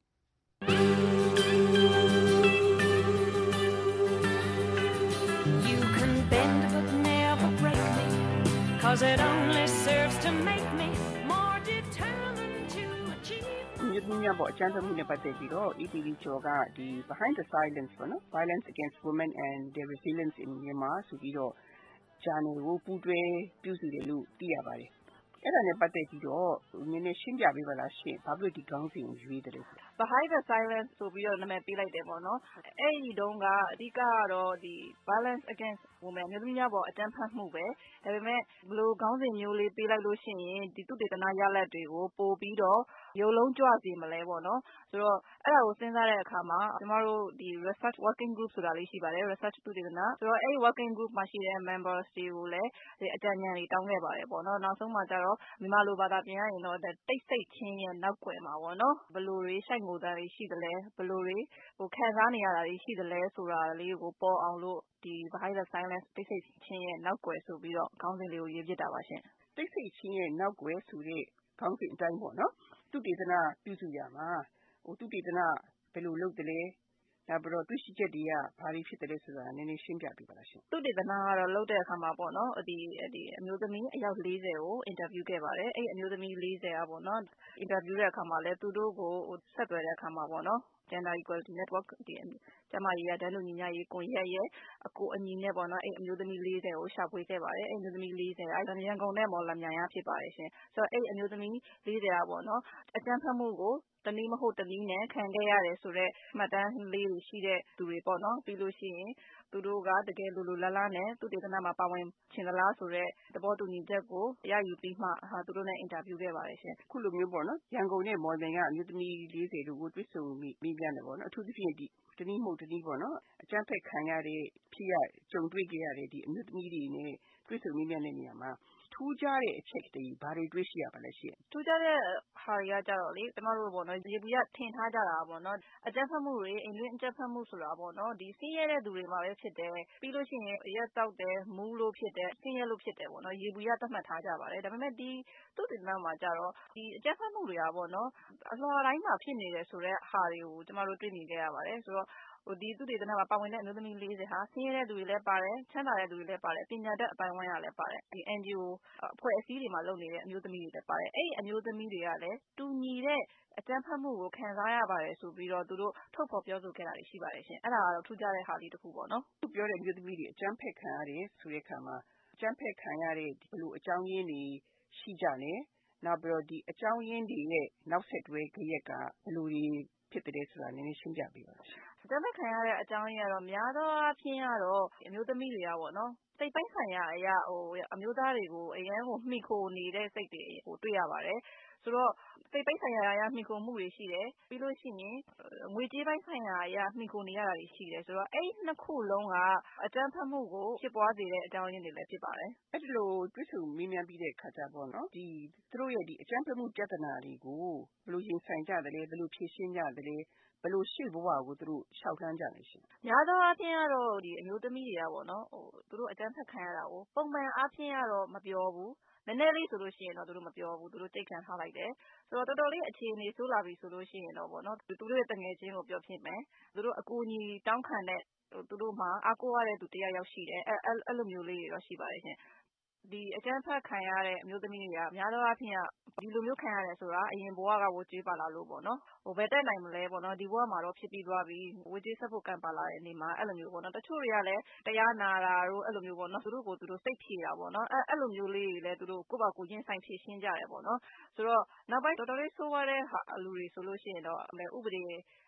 ။ You can bend but never break me cause it only serves to make me more determined to achieve ဒီနေ့ပေါ့အကျဉ်းချုပ်မှုနဲ့ပတ်သက်ပြီးတော့ E T V ကျော်ကဒီ Behind the Silence ပေါ့နော် Violence against Women and their Resilience in Myanmar ဆိုပြီးတော့ channel ကိုပူးတွဲပြုစုတယ်လို့သိရပါတယ်အဲ့ဒါနဲ့ပတ်သက်ပြီးတော့နည်းနည်းရှင်းပြပေးပါလားရှင်ဘာဖြစ်လို့ဒီကောင်းစဉ်ကိုရွေးတယ်လဲ Behind the Silence ဆိုပြီးတော့နာမည်ပေးလိုက်တယ်ပေါ့နော်အဲ့ဒီတုန်းကအဓိကကတော့ဒီ Violence against Women မျိုးသမီးများပေါ်အကြမ်းဖက်မှုပဲဒါပေမဲ့ဘယ်လိုကောင်းစဉ်မျိုးလေးပေးလိုက်လို့ရှိရင်ဒီသုတေသနရလဒ်တွေကိုပို့ပြီးတော့ရုပ်လုံးကြွစေမလဲပေါ့နော်ဆိုတော့အဲ့ဒါကိုစဉ်းစားတဲ့အခါမှာကျမတို့ဒီ research working group ဆိုတာလေးရှိပါတယ် research သုတေသနဆိုတော့အဲ့ဒီ working group မှာရှိတဲ့ members တွေကိုလည်းအကြံဉာဏ်တွေတောင်းခဲ့ပါတယ်ပေါ့နော်နောက်ဆုံးမှာကျတော့မြန်မာလိုဘာသာပြန်ရရင်တော့တိတ်ဆိတ်ချင်းရဲ့နောက်ွယ်မှာပေါ့နော်ဘယ်လိုတွေရှိုက်ငိုတာတွေရှိသလဲဘယ်လိုတွေဟိုခံစားနေရတာတွေရှိသလဲဆိုတာလေးကိုပေါ်အောင်လို့ဒီ Behind the Silence တိတ်ဆိတ်ချင်းရဲ့နောက်ွယ်ဆိုပြီးတော့ခေါင်းစဉ်လေးကိုရေးပြတာပါရှင်တိတ်ဆိတ်ချင်းရဲ့နောက်ွယ်ဆိုတဲ့ခေါင်းစဉ်အတိုင်းပေါ့နော်သုတေသနပြုစုရမှာဟိုသုတေသနဘယ်လိုလုပ်တယ်လဲဒါပြီးတော့တွေ့ရှိချက်တွေကဘာတွေဖြစ်တယ်လဲဆိုတာနည်းနည်းရှင်းပြပေးပါလားရှင်သုတေသနကတော့လုပ်တဲ့အခါမှာပေါ့နော်ဒီဒီအမျိုးသမီးအယောက်၄၀ကိုအင်တာဗျူးခဲ့ပါတယ်အဲ့အမျိုးသမီး၄၀อ่ะပေါ့နော်အင်တာဗျူးတဲ့အခါမှာလဲသူတို့ကိုဆက်သွယ်တဲ့အခါမှာပေါ့နော် Gender Equality Network ဒီကျမကြီးရတန်းလူညီညာရေးကွန်ရက်ရဲ့အကိုအညီနဲ့ပေါ့နော်အဲ့အမျိုးသမီး၄၀ကိုရှာဖွေခဲ့ပါတယ်အဲ့အမျိုးသမီး၄၀အဲ့ရန်ကုန်နဲ့မော်လမြိုင်ရဖြစ်ပါတယ်ရှင်ဆိုတော့အဲ့အမျိုးသမီး၄၀อ่ะပေါ့နော်အကြမ်းဖက်မှုကိုတနည်းမဟုတ်တနည်းနဲ့ခံခဲ့ရတယ်ဆိုတော့မှတ်တမ်းလေးတွေရှိတဲ့သူတွေပေါ့နော်ပြီးလို့ရှိရင်သူတို့ကတကယ်လိုလိုလားလားနဲ့သူတေသနာမှာပါဝင်ချင်သလားဆိုတော့သဘောတူညီချက်ကိုရယူပြီးမှဟာသူတို့နဲ့အင်တာဗျူးခဲ့ပါတယ်ရှင်ခုလိုမျိုးပေါ့နော်ရန်ကုန်နဲ့မော်လမြိုင်ကအမျိုးသမီး၄၀တို့ကိုတွေ့ဆုံမိပြန်တယ်ပေါ့နော်အထူးသဖြင့်ဒီတနည်းမဟုတ်တနည်းပေါ့နော်အကြမ်းဖက်ခံရတဲ့ဖြစ်ရကြုံတွေ့ခဲ့ရတဲ့ဒီအမျိုးသမီးတွေနဲ့တွေ့ဆုံမိပြန်တဲ့နေရာမှာထူးခြားတဲ့အချက်တွေဘာတွေတွေ့ရှိရပါလဲရှင်ထူးခြားတဲ့ဟာတွေကကြတော့လေကျမတို့ပေါ့နော်ရေဘူးရထင်ထားကြတာပေါ့နော်အကြမ်းဖက်မှုတွေအိမ်တွင်းအကြမ်းဖက်မှုဆိုတာပေါ့နော်ဒီဆင်းရဲတဲ့သူတွေမှာပဲဖြစ်တယ်ပြီးလို့ရှိရင်ရက်တောက်တယ်မူးလို့ဖြစ်တယ်ဆင်းရဲလို့ဖြစ်တယ်ပေါ့နော်ရေဘူးရသတ်မှတ်ထားကြပါတယ်ဒါပေမဲ့ဒီသူ့တင်နာမှာကြတော့ဒီအကြမ်းဖက်မှုတွေကပေါ့နော်အလွှာတိုင်းမှာဖြစ်နေတယ်ဆိုတော့ဟာတွေကိုကျမတို့တွေ့နေကြရပါတယ်ဆိုတော့ဟိုဒီသူတေသနာမှာပါဝင်တဲ့အမျိုးသမီး၄၀ဟာဆင်းရဲတဲ့သူတွေလည်းပါတယ်ချမ်းသာတဲ့သူတွေလည်းပါတယ်ပညာတတ်အပိုင်းဝန်းရလည်းပါတယ်ဒီ N G O အဖွဲ့အစည်းတွေမှာလုပ်နေတဲ့အမျိုးသမီးတွေလည်းပါတယ်အဲ့ဒီအမျိုးသမီးတွေကလည်းတူညီတဲ့အကြမ်းဖက်မှုကိုခံစားရပါတယ်ဆိုပြီးတော့သူတို့ထုတ်ဖော်ပြောဆိုခဲ့တာတွေရှိပါတယ်ရှင်အဲ့ဒါကတော့ထူးခြားတဲ့ဟာလေးတစ်ခုပေါ့နော်သူပြောတဲ့အမျိုးသမီးတွေအကြမ်းဖက်ခံရတယ်ဆိုတဲ့အခါမှာအကြမ်းဖက်ခံရတဲ့ဘယ်လိုအကြောင်းရင်းတွေရှိကြလဲနောက်ပြီးတော့ဒီအကြောင်းရင်းတွေရဲ့နောက်ဆက်တွဲကြရက်ကဘယ်လိုတွေဖြစ်တယ်ဆိုတာနည်းနည်းရှင်းပြပေးပါလားအကြမ်းဖက်ခံရတဲ့အကြောင်းရင်းကတော့များသောအားဖြင့်ကတော့အမျိုးသမီးတွေကပေါ့နော်စိတ်ပိုင်းဆိုင်ရာအရာဟိုအမျိုးသားတွေကိုအရန်ကိုမှီခိုနေတဲ့စိတ်တွေဟိုတွေ့ရပါတယ်ဆိုတော့စိတ်ပိုင်းဆိုင်ရာအရာမှီခိုမှုတွေရှိတယ်ပြီးလို့ရှိရင်ငွေကြေးပိုင်းဆိုင်ရာအရာမှီခိုနေရတာတွေရှိတယ်ဆိုတော့အဲ့ဒီနှစ်ခုလုံးကအကြမ်းဖက်မှုကိုဖြစ်ပွားစေတဲ့အကြောင်းရင်းတွေလည်းဖြစ်ပါတယ်အဲ့ဒီလိုတွေ့ဆုံမေးမြန်းပြီးတဲ့အခါကျတော့နော်ဒီသူတို့ရဲ့ဒီအကြမ်းဖက်မှုပြဿနာတွေကိုဘယ်လိုရင်ဆိုင်ကြတယ်လဲဘယ်လိုဖြေရှင်းကြတယ်လဲဘယ်လိုရှေ့ဘဝကိုသူတို့ရှောက်လှမ်းကြလဲရှင်များသောအားဖြင့်ကတော့ဒီအမျိုးသမီးတွေကပေါ့နော်ဟိုသူတို့အကြမ်းဖက်ခံရတာကိုပုံမှန်အားဖြင့်ကတော့မပြောဘူးနည်းနည်းလေးဆိုလို့ရှိရင်တော့သူတို့မပြောဘူးသူတို့ကြိတ်ခံထားလိုက်တယ်ဆိုတော့တော်တော်လေးအခြေအနေဆိုးလာပြီဆိုလို့ရှိရင်တော့ပေါ့နော်သူတို့ရဲ့တငယ်ချင်းကိုပြောဖြစ်မယ်သူတို့အကူအညီတောင်းခံတဲ့သူတို့မှာအားကိုးရတဲ့သူတရားရောက်ရှိတယ်အဲအဲ့လိုမျိုးလေးတွေတော့ရှိပါတယ်ရှင်ဒီအကျန်းဖတ်ခံရတဲ့အမျိုးသမီးတွေကများသောအားဖြင့်ဒီလိုမျိုးခံရတယ်ဆိုတာအရင်ဘဝကဝကြေးပါလာလို့ပေါ့နော်ဟိုဘယ်တက်နိုင်မလဲပေါ့နော်ဒီဘဝမှာတော့ဖြစ်ပြီးသွားပြီဝကြေးဆက်ဖို့ကံပါလာတဲ့နေမှာအဲ့လိုမျိုးပေါ့နော်တချို့တွေကလည်းတရားနာတာတို့အဲ့လိုမျိုးပေါ့နော်သူတို့ကိုသူတို့စိတ်ဖြေတာပေါ့နော်အဲ့အဲ့လိုမျိုးလေးတွေလည်းသူတို့ကိုယ့်ဘာကိုချင်းဆိုင်ဖြေရှင်းကြတယ်ပေါ့နော်ဆိုတော့နောက်ပိုင်းတော်တော်လေးဆိုးရတဲ့လူတွေဆိုလို့ရှိရင်တော့ဥပဒေ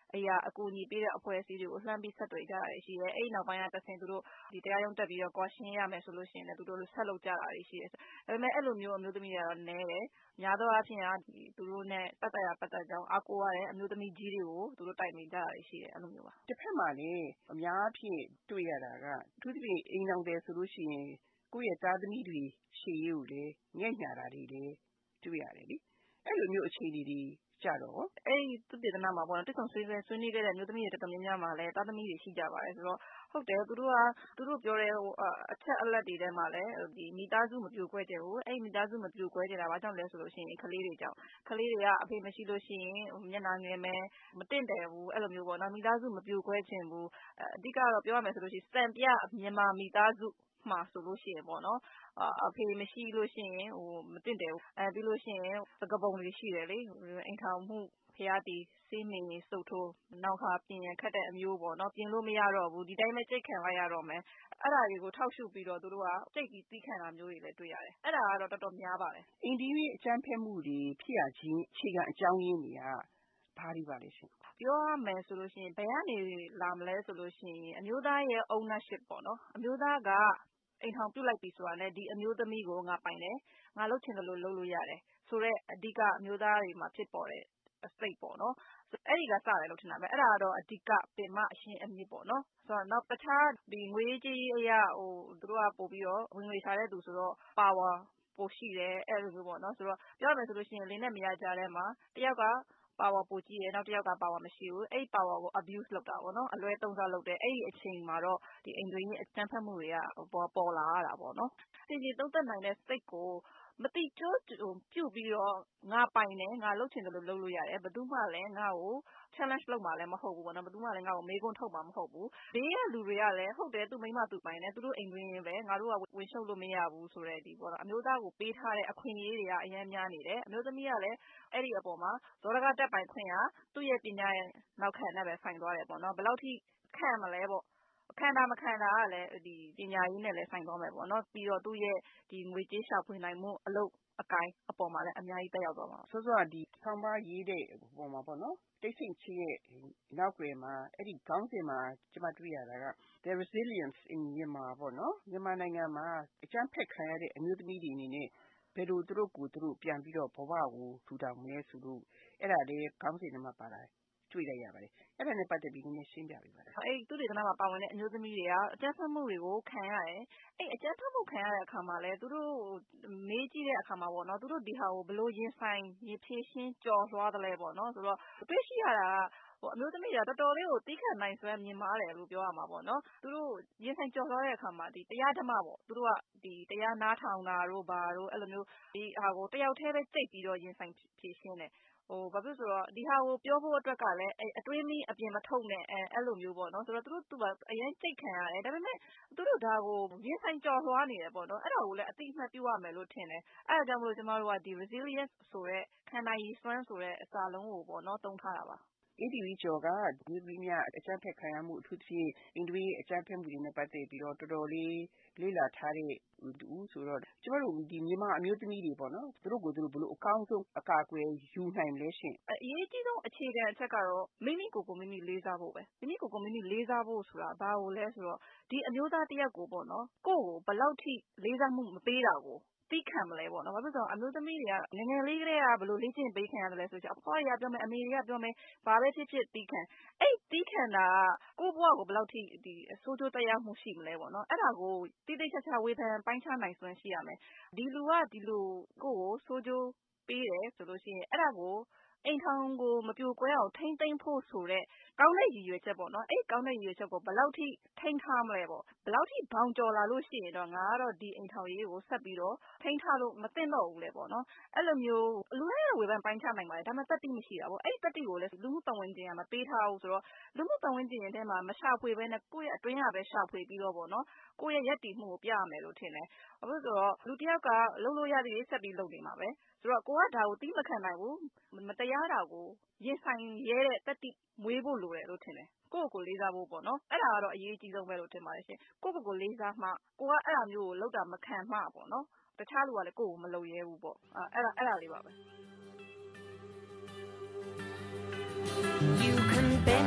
အရာအကူအညီပေးတဲ့အဖွဲ့အစည်းတွေကိုလှမ်းပြီးဆက်တွေ့ကြတာရှိတယ်အဲ့နောက်ပိုင်းကတဆင်သူတို့ဒီတရားရုံးတက်ပြီးတော့ကွာရှင်းရမယ်ဆိုလို့ရှိရင်လည်းသူတို့ဆက်လုပ်ကြတာရှိတယ်ဒါပေမဲ့အဲ့လိုမျိုးအမျိုးသမီးတွေကတော့နည်းတယ်များသောအားဖြင့်ကသူတို့နဲ့ပတ်သက်ရပတ်သက်ကြောင်းအကူရတဲ့အမျိုးသမီးကြီးတွေကိုသူတို့တိုင်ပင်ကြတာရှိတယ်အဲ့လိုမျိုးပါတစ်ဖက်မှာလည်းအများအဖြစ်တွေ့ရတာကအထူးသဖြင့်အိမ်အောင်တယ်ဆိုလို့ရှိရင်ကိုယ့်ရဲ့သားသမီးတွေရှေ့ရေးကိုလည်းငဲ့ညာတာတွေလည်းတွေ့ရတယ်လေအဲ့လိုမျိုးအခြေအနေတွေကြတော့အဲ့ဒီသူတေသနာမှာပေါ့နော်တိကျဆွေးဆွေးဆွေးနွေးခဲ့တဲ့မျိုးသမီးတွေတော်တော်များများမှာလည်းသားသမီးတွေရှိကြပါတယ်ဆိုတော့ဟုတ်တယ်သူတို့ကသူတို့ပြောတဲ့ဟိုအချက်အလက်တွေထဲမှာလည်းဒီမိသားစုမပြိုကွဲကြဘူးအဲ့ဒီမိသားစုမပြိုကွဲကြတာဘာကြောင့်လဲဆိုလို့ရှိရင်ကလေးတွေကြောင့်ကလေးတွေကအဖေမရှိလို့ရှိရင်မျက်နှာငယ်မယ်မတင့်တယ်ဘူးအဲ့လိုမျိုးပေါ့နော်မိသားစုမပြိုကွဲခြင်းဘူးအဓိကတော့ပြောရမယ်ဆိုလို့ရှိရင်စံပြမြန်မာမိသားစုမှာဆိုလို့ရှိရင်ပေါ့နော်အဖေမရှိလို့ရှိရင်ဟိုမတင့်တယ်ဘူးအဲပြီးလို့ရှိရင်သကပုံတွေရှိတယ်လေအိမ်ထောင်မှုဖျားတီစေးမင်းစုပ်ထိုးနောက်ခါပြင်ရခတ်တဲ့အမျိုးပေါ့နော်ပြင်လို့မရတော့ဘူးဒီတိုင်းပဲကြိတ်ခံလိုက်ရတော့မယ်အဲ့ဒါတွေကိုထောက်ရှုပြီးတော့သူတို့ကကြိတ်ပြီးတီးခံတာမျိုးတွေလည်းတွေ့ရတယ်အဲ့ဒါကတော့တော်တော်များပါတယ်အိန္ဒိယအကြမ်းဖက်မှုတွေဖြစ်ရခြင်းအခြေခံအကြောင်းရင်းတွေကဘာတွေပါလဲရှင်ပြောရမယ်ဆိုလို့ရှိရင်ဘယ်ကနေလာမလဲဆိုလို့ရှိရင်အမျိုးသားရဲ့ ownership ပေါ့နော်အမျိုးသားကအိမ်ထောင်ပြုတ်လိုက်ပြီဆိုတာနဲ့ဒီအမျိုးသမီးကိုငါပိုင်တယ်ငါလှုပ်ချင်တယ်လို့လှုပ်လို့ရတယ်ဆိုတော့အဓိကအမျိုးသားတွေမှာဖြစ်ပေါ်တဲ့အစိတ်ပေါ့နော်အဲ့ဒီကစတယ်လို့ထင်တာပဲအဲ့ဒါကတော့အဓိကပင်မအရှင်းအမြစ်ပေါ့နော်ဆိုတော့နောက်တခြားဒီငွေကြီးအရာဟိုသူတို့ကပို့ပြီးတော့ဝင်ငွေထားတဲ့သူဆိုတော့ power ပိုရှိတယ်အဲ့လိုမျိုးပေါ့နော်ဆိုတော့ပြောရမယ်ဆိုလို့ရှိရင်လင်းနဲ့မရကြတဲ့မှာတယောက်ကpower ပိုကြီးတယ်နောက်တစ်ယောက်က power မရှိဘူးအဲ့ power ကို abuse လုပ်တာပေါ့နော်အလွဲသုံးစားလုပ်တယ်အဲ့ဒီအချိန်မှာတော့ဒီအိမ်တွင်းရဲ့အကြမ်းဖက်မှုတွေကပေါ်ပေါ်လာရတာပေါ့နော်ဒီဒီသုံးသက်နိုင်တဲ့စိတ်ကိုမတိကျပြုတ်ပြီးတော့ငါပိုင်တယ်ငါလှုပ်ချင်တယ်လို့လှုပ်လို့ရတယ်ဘယ်သူမှလည်းငါ့ကို challenge လုပ်မှာလည်းမဟုတ်ဘူးပေါ့နော်ဘယ်သူမှလည်းငါ့ကိုမေးခွန်းထုတ်မှာမဟုတ်ဘူးဘေးကလူတွေကလည်းဟုတ်တယ်သူမိမသူပိုင်တယ်သူတို့အိမ်တွင်းရင်ပဲငါတို့ကဝင်ရှုပ်လို့မရဘူးဆိုတဲ့ဒီပေါ့နော်အမျိုးသားကိုပေးထားတဲ့အခွင့်အရေးတွေကအများများနေတယ်အမျိုးသမီးကလည်းအဲ့ဒီအပေါ်မှာဇောရကတက်ပိုင်ခွင့်ကသူ့ရဲ့ပညာရဲ့နောက်ခံနဲ့ပဲဆိုင်သွားတယ်ပေါ့နော်ဘယ်လောက်ထိခံမလဲပေါ့ခန္ဓာမခန္ဓာကလည်းဒီပညာရေးနဲ့လည်းဆိုင်သွားမယ်ပေါ့နော်ပြီးတော့သူ့ရဲ့ဒီငွေကြေးရှာဖွေနိုင်မှုအလုပ်အကိုင်းအပေါ်မှာလည်းအများကြီးတက်ရောက်သွားမှာဆိုတော့ဒီဆောင်းပါးရေးတဲ့ပုံမှာပေါ့နော်တိတ်ဆိတ်ချင်းရဲ့နောက်ွယ်မှာအဲ့ဒီခေါင်းစဉ်မှာကျွန်မတွေ့ရတာက the resilience in Myanmar ပေါ့နော်မြန်မာနိုင်ငံမှာအကြမ်းဖက်ခံရတဲ့အမျိုးသမီးတွေအနေနဲ့ဘယ်လိုသူတို့ကိုသူတို့ပြန်ပြီးတော့ဘဝကိုထူထောင်မလဲဆိုလို့အဲ့ဒါလေးခေါင်းစဉ်ထဲမှာပါလာတွေ့လိုက်ရပါတယ်အဲ့ဒါနဲ့ပတ်သက်ပြီးနည်းနည်းရှင်းပြပေးပါလားအဲ့သူတေသနာမှာပါဝင်တဲ့အမျိုးသမီးတွေကအကြမ်းဖက်မှုတွေကိုခံရတယ်အဲ့အကြမ်းဖက်မှုခံရတဲ့အခါမှာလဲသူတို့မေးကြည့်တဲ့အခါမှာပေါ့နော်သူတို့ဒီဟာကိုဘယ်လိုရင်ဆိုင်ရင်ဖြည့်ရှင်းကြော်လွှားတယ်လဲပေါ့နော်ဆိုတော့တွေ့ရှိရတာကဟိုအမျိုးသမီးတွေကတော်တော်လေးကိုတီးခတ်နိုင်စွမ်းမြင်ပါတယ်လို့ပြောရမှာပေါ့နော်သူတို့ရင်ဆိုင်ကြော်လွှားတဲ့အခါမှာဒီတရားဓမ္မပေါ့သူတို့ကဒီတရားနားထောင်တာတို့ဘာတို့အဲ့လိုမျိုးဒီဟာကိုတယောက်တည်းပဲကြိတ်ပြီးတော့ရင်ဆိုင်ဖြည့်ရှင်းတယ်ဟိုဘာဖြစ်ဆိုတော့ဒီဟာကိုပြောဖို့အတွက်ကလည်းအဲအတွင်းမီးအပြင်မထုတ်နဲ့အဲအဲ့လိုမျိုးပေါ့နော်ဆိုတော့သူတို့သူကအရင်စိတ်ခံရတယ်ဒါပေမဲ့သူတို့ဒါကိုရင်ဆိုင်ကြော်လွှားနေတယ်ပေါ့နော်အဲ့ဒါကိုလည်းအတိအမှတ်ပြုရမယ်လို့ထင်တယ်အဲ့ဒါကြောင့်မလို့ကျမတို့ကဒီ resilience ဆိုတဲ့ခန္ဓာရည်စွမ်းဆိုတဲ့အစာလုံးကိုပေါ့နော်သုံးထားတာပါအေဒီဗီကျော်ကဒီလူများအကြမ်းဖက်ခံရမှုအထူးသဖြင့်အင်ဒွေးအကြမ်းဖက်မှုတွေနဲ့ပတ်သက်ပြီးတော့တော်တော်လေးလေ့လာထားတဲ့သူဆိုတော့ကျမတို့ဒီမြန်မာအမျိုးသမီးတွေပေါ့နော်သူတို့ကိုသူတို့ဘလို့အကောင်းဆုံးအကာအကွယ်ယူနိုင်လဲရှင်အရေးကြီးဆုံးအခြေခံအချက်ကတော့မိမိကိုယ်ကိုမိမိလေးစားဖို့ပဲမိမိကိုယ်ကိုမိမိလေးစားဖို့ဆိုတာဘာကိုလဲဆိုတော့ဒီအမျိုးသားတစ်ယောက်ကိုပေါ့နော်ကိုယ့်ကိုဘယ်လောက်ထိလေးစားမှုမပေးတာကိုသိခံမလဲပေါ့နော်ဘာဖြစ်လို့အမျိုးသမီးတွေကငငယ်လေးကလေးကဘယ်လိုလေ့ကျင့်ပေးခံရတယ်လဲဆိုတော့အဖွားတွေကပြောမယ်အမေတွေကပြောမယ်ဘာပဲဖြစ်ဖြစ်သိခံအဲ့သိခံတာကကိုယ့်ဘဝကိုဘယ်လောက်ထိဒီအဆိုးကျိုးတရားမှုရှိမလဲပေါ့နော်အဲ့ဒါကိုတိတိကျကျဝေဖန်ပိုင်းခြားနိုင်စွမ်းရှိရမယ်ဒီလူကဒီလူကိုယ့်ကိုဆိုးကျိုးပေးတယ်ဆိုလို့ရှိရင်အဲ့ဒါကိုအိမ်ထောင်ကိုမပြိုကွဲအောင်ထိမ့်သိမ့်ဖို့ဆိုတဲ့ကောင်းတဲ့ရည်ရွယ်ချက်ပေါ့နော်အဲ့ကောင်းတဲ့ရည်ရွယ်ချက်ကိုဘယ်လောက်ထိထိန်းထားမလဲပေါ့ဘယ်လောက်ထိဘောင်ကျော်လာလို့ရှိရင်တော့ငါကတော့ဒီအိမ်ထောင်ရေးကိုဆက်ပြီးတော့ထိန်းထားလို့မသိတော့ဘူးလေပေါ့နော်အဲ့လိုမျိုးလူရဲ့ဝေဖန်ပိုင်းခြားနိုင်ပါတယ်ဒါမှတတိမရှိတာပေါ့အဲ့တတိကိုလည်းလူမှုပတ်ဝန်းကျင်ကမပေးထားဘူးဆိုတော့လူမှုပတ်ဝန်းကျင်ရဲ့ထဲမှာမရှာဖွေဘဲနဲ့ကိုယ့်ရဲ့အတွင်းကပဲရှာဖွေပြီးတော့ပေါ့နော်ကိုယ့်ရဲ့ယက်တီမှုကိုပြရမယ်လို့ထင်တယ်ဘာလို့ဆိုတော့လူတစ်ယောက်ကလှုပ်လို့ရသေးဆက်ပြီးလုပ်နေမှာပဲဆိုတော့ကိုကဒါကိုတီးမခံနိုင်ဘူးမတရားတာကိုရင်ဆိုင်ရဲတဲ့တတိမွေးဖို့လိုတယ်လို့ထင်တယ်ကိုယ့်ကိုလေးစားဖို့ပေါ့နော်အဲ့ဒါကတော့အရေးကြီးဆုံးပဲလို့ထင်ပါတယ်ရှင်ကိုယ့်ကိုယ်ကိုလေးစားမှကိုကအဲ့ဒါမျိုးကိုလောက်တာမခံမှပေါ့နော်တခြားလူကလည်းကိုယ့်ကိုမလုပ်ရဲဘူးပေါ့အဲ့ဒါအဲ့ဒါလေးပါပဲ You can bend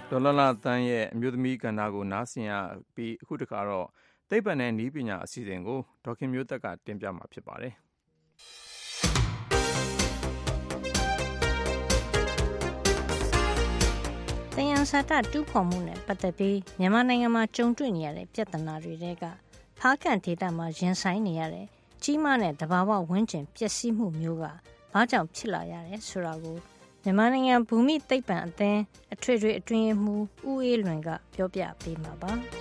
ဒေါ်လာလာတန်းရဲ့အမျိုးသမီးကဏ္ဍကိုနားဆင်ရပြီးအခုတခါတော့သိပ္ပံနဲ့နည်းပညာအစီအစဉ်ကိုဒေါခင်မျိုးသက်ကတင်ပြမှာဖြစ်ပါတယ်။သယံဇာတတူးဖော်မှုနဲ့ပတ်သက်ပြီးမြန်မာနိုင်ငံမှာကြုံတွေ့နေရတဲ့ပြဿနာတွေကဖားကန့်ဒေသမှာရင်ဆိုင်နေရတဲ့ကြီးမားတဲ့သဘာဝဝန်းကျင်ပျက်စီးမှုမျိုးကဘာကြောင့်ဖြစ်လာရတယ်ဆိုတာကိုမြန်မာနိုင်ငံဘူမိသိပ္ပံအသင်းအထွေထွေအတွင်းရေးမှူးဦးအေးလွင်ကပြောပြပေးမှာပါ။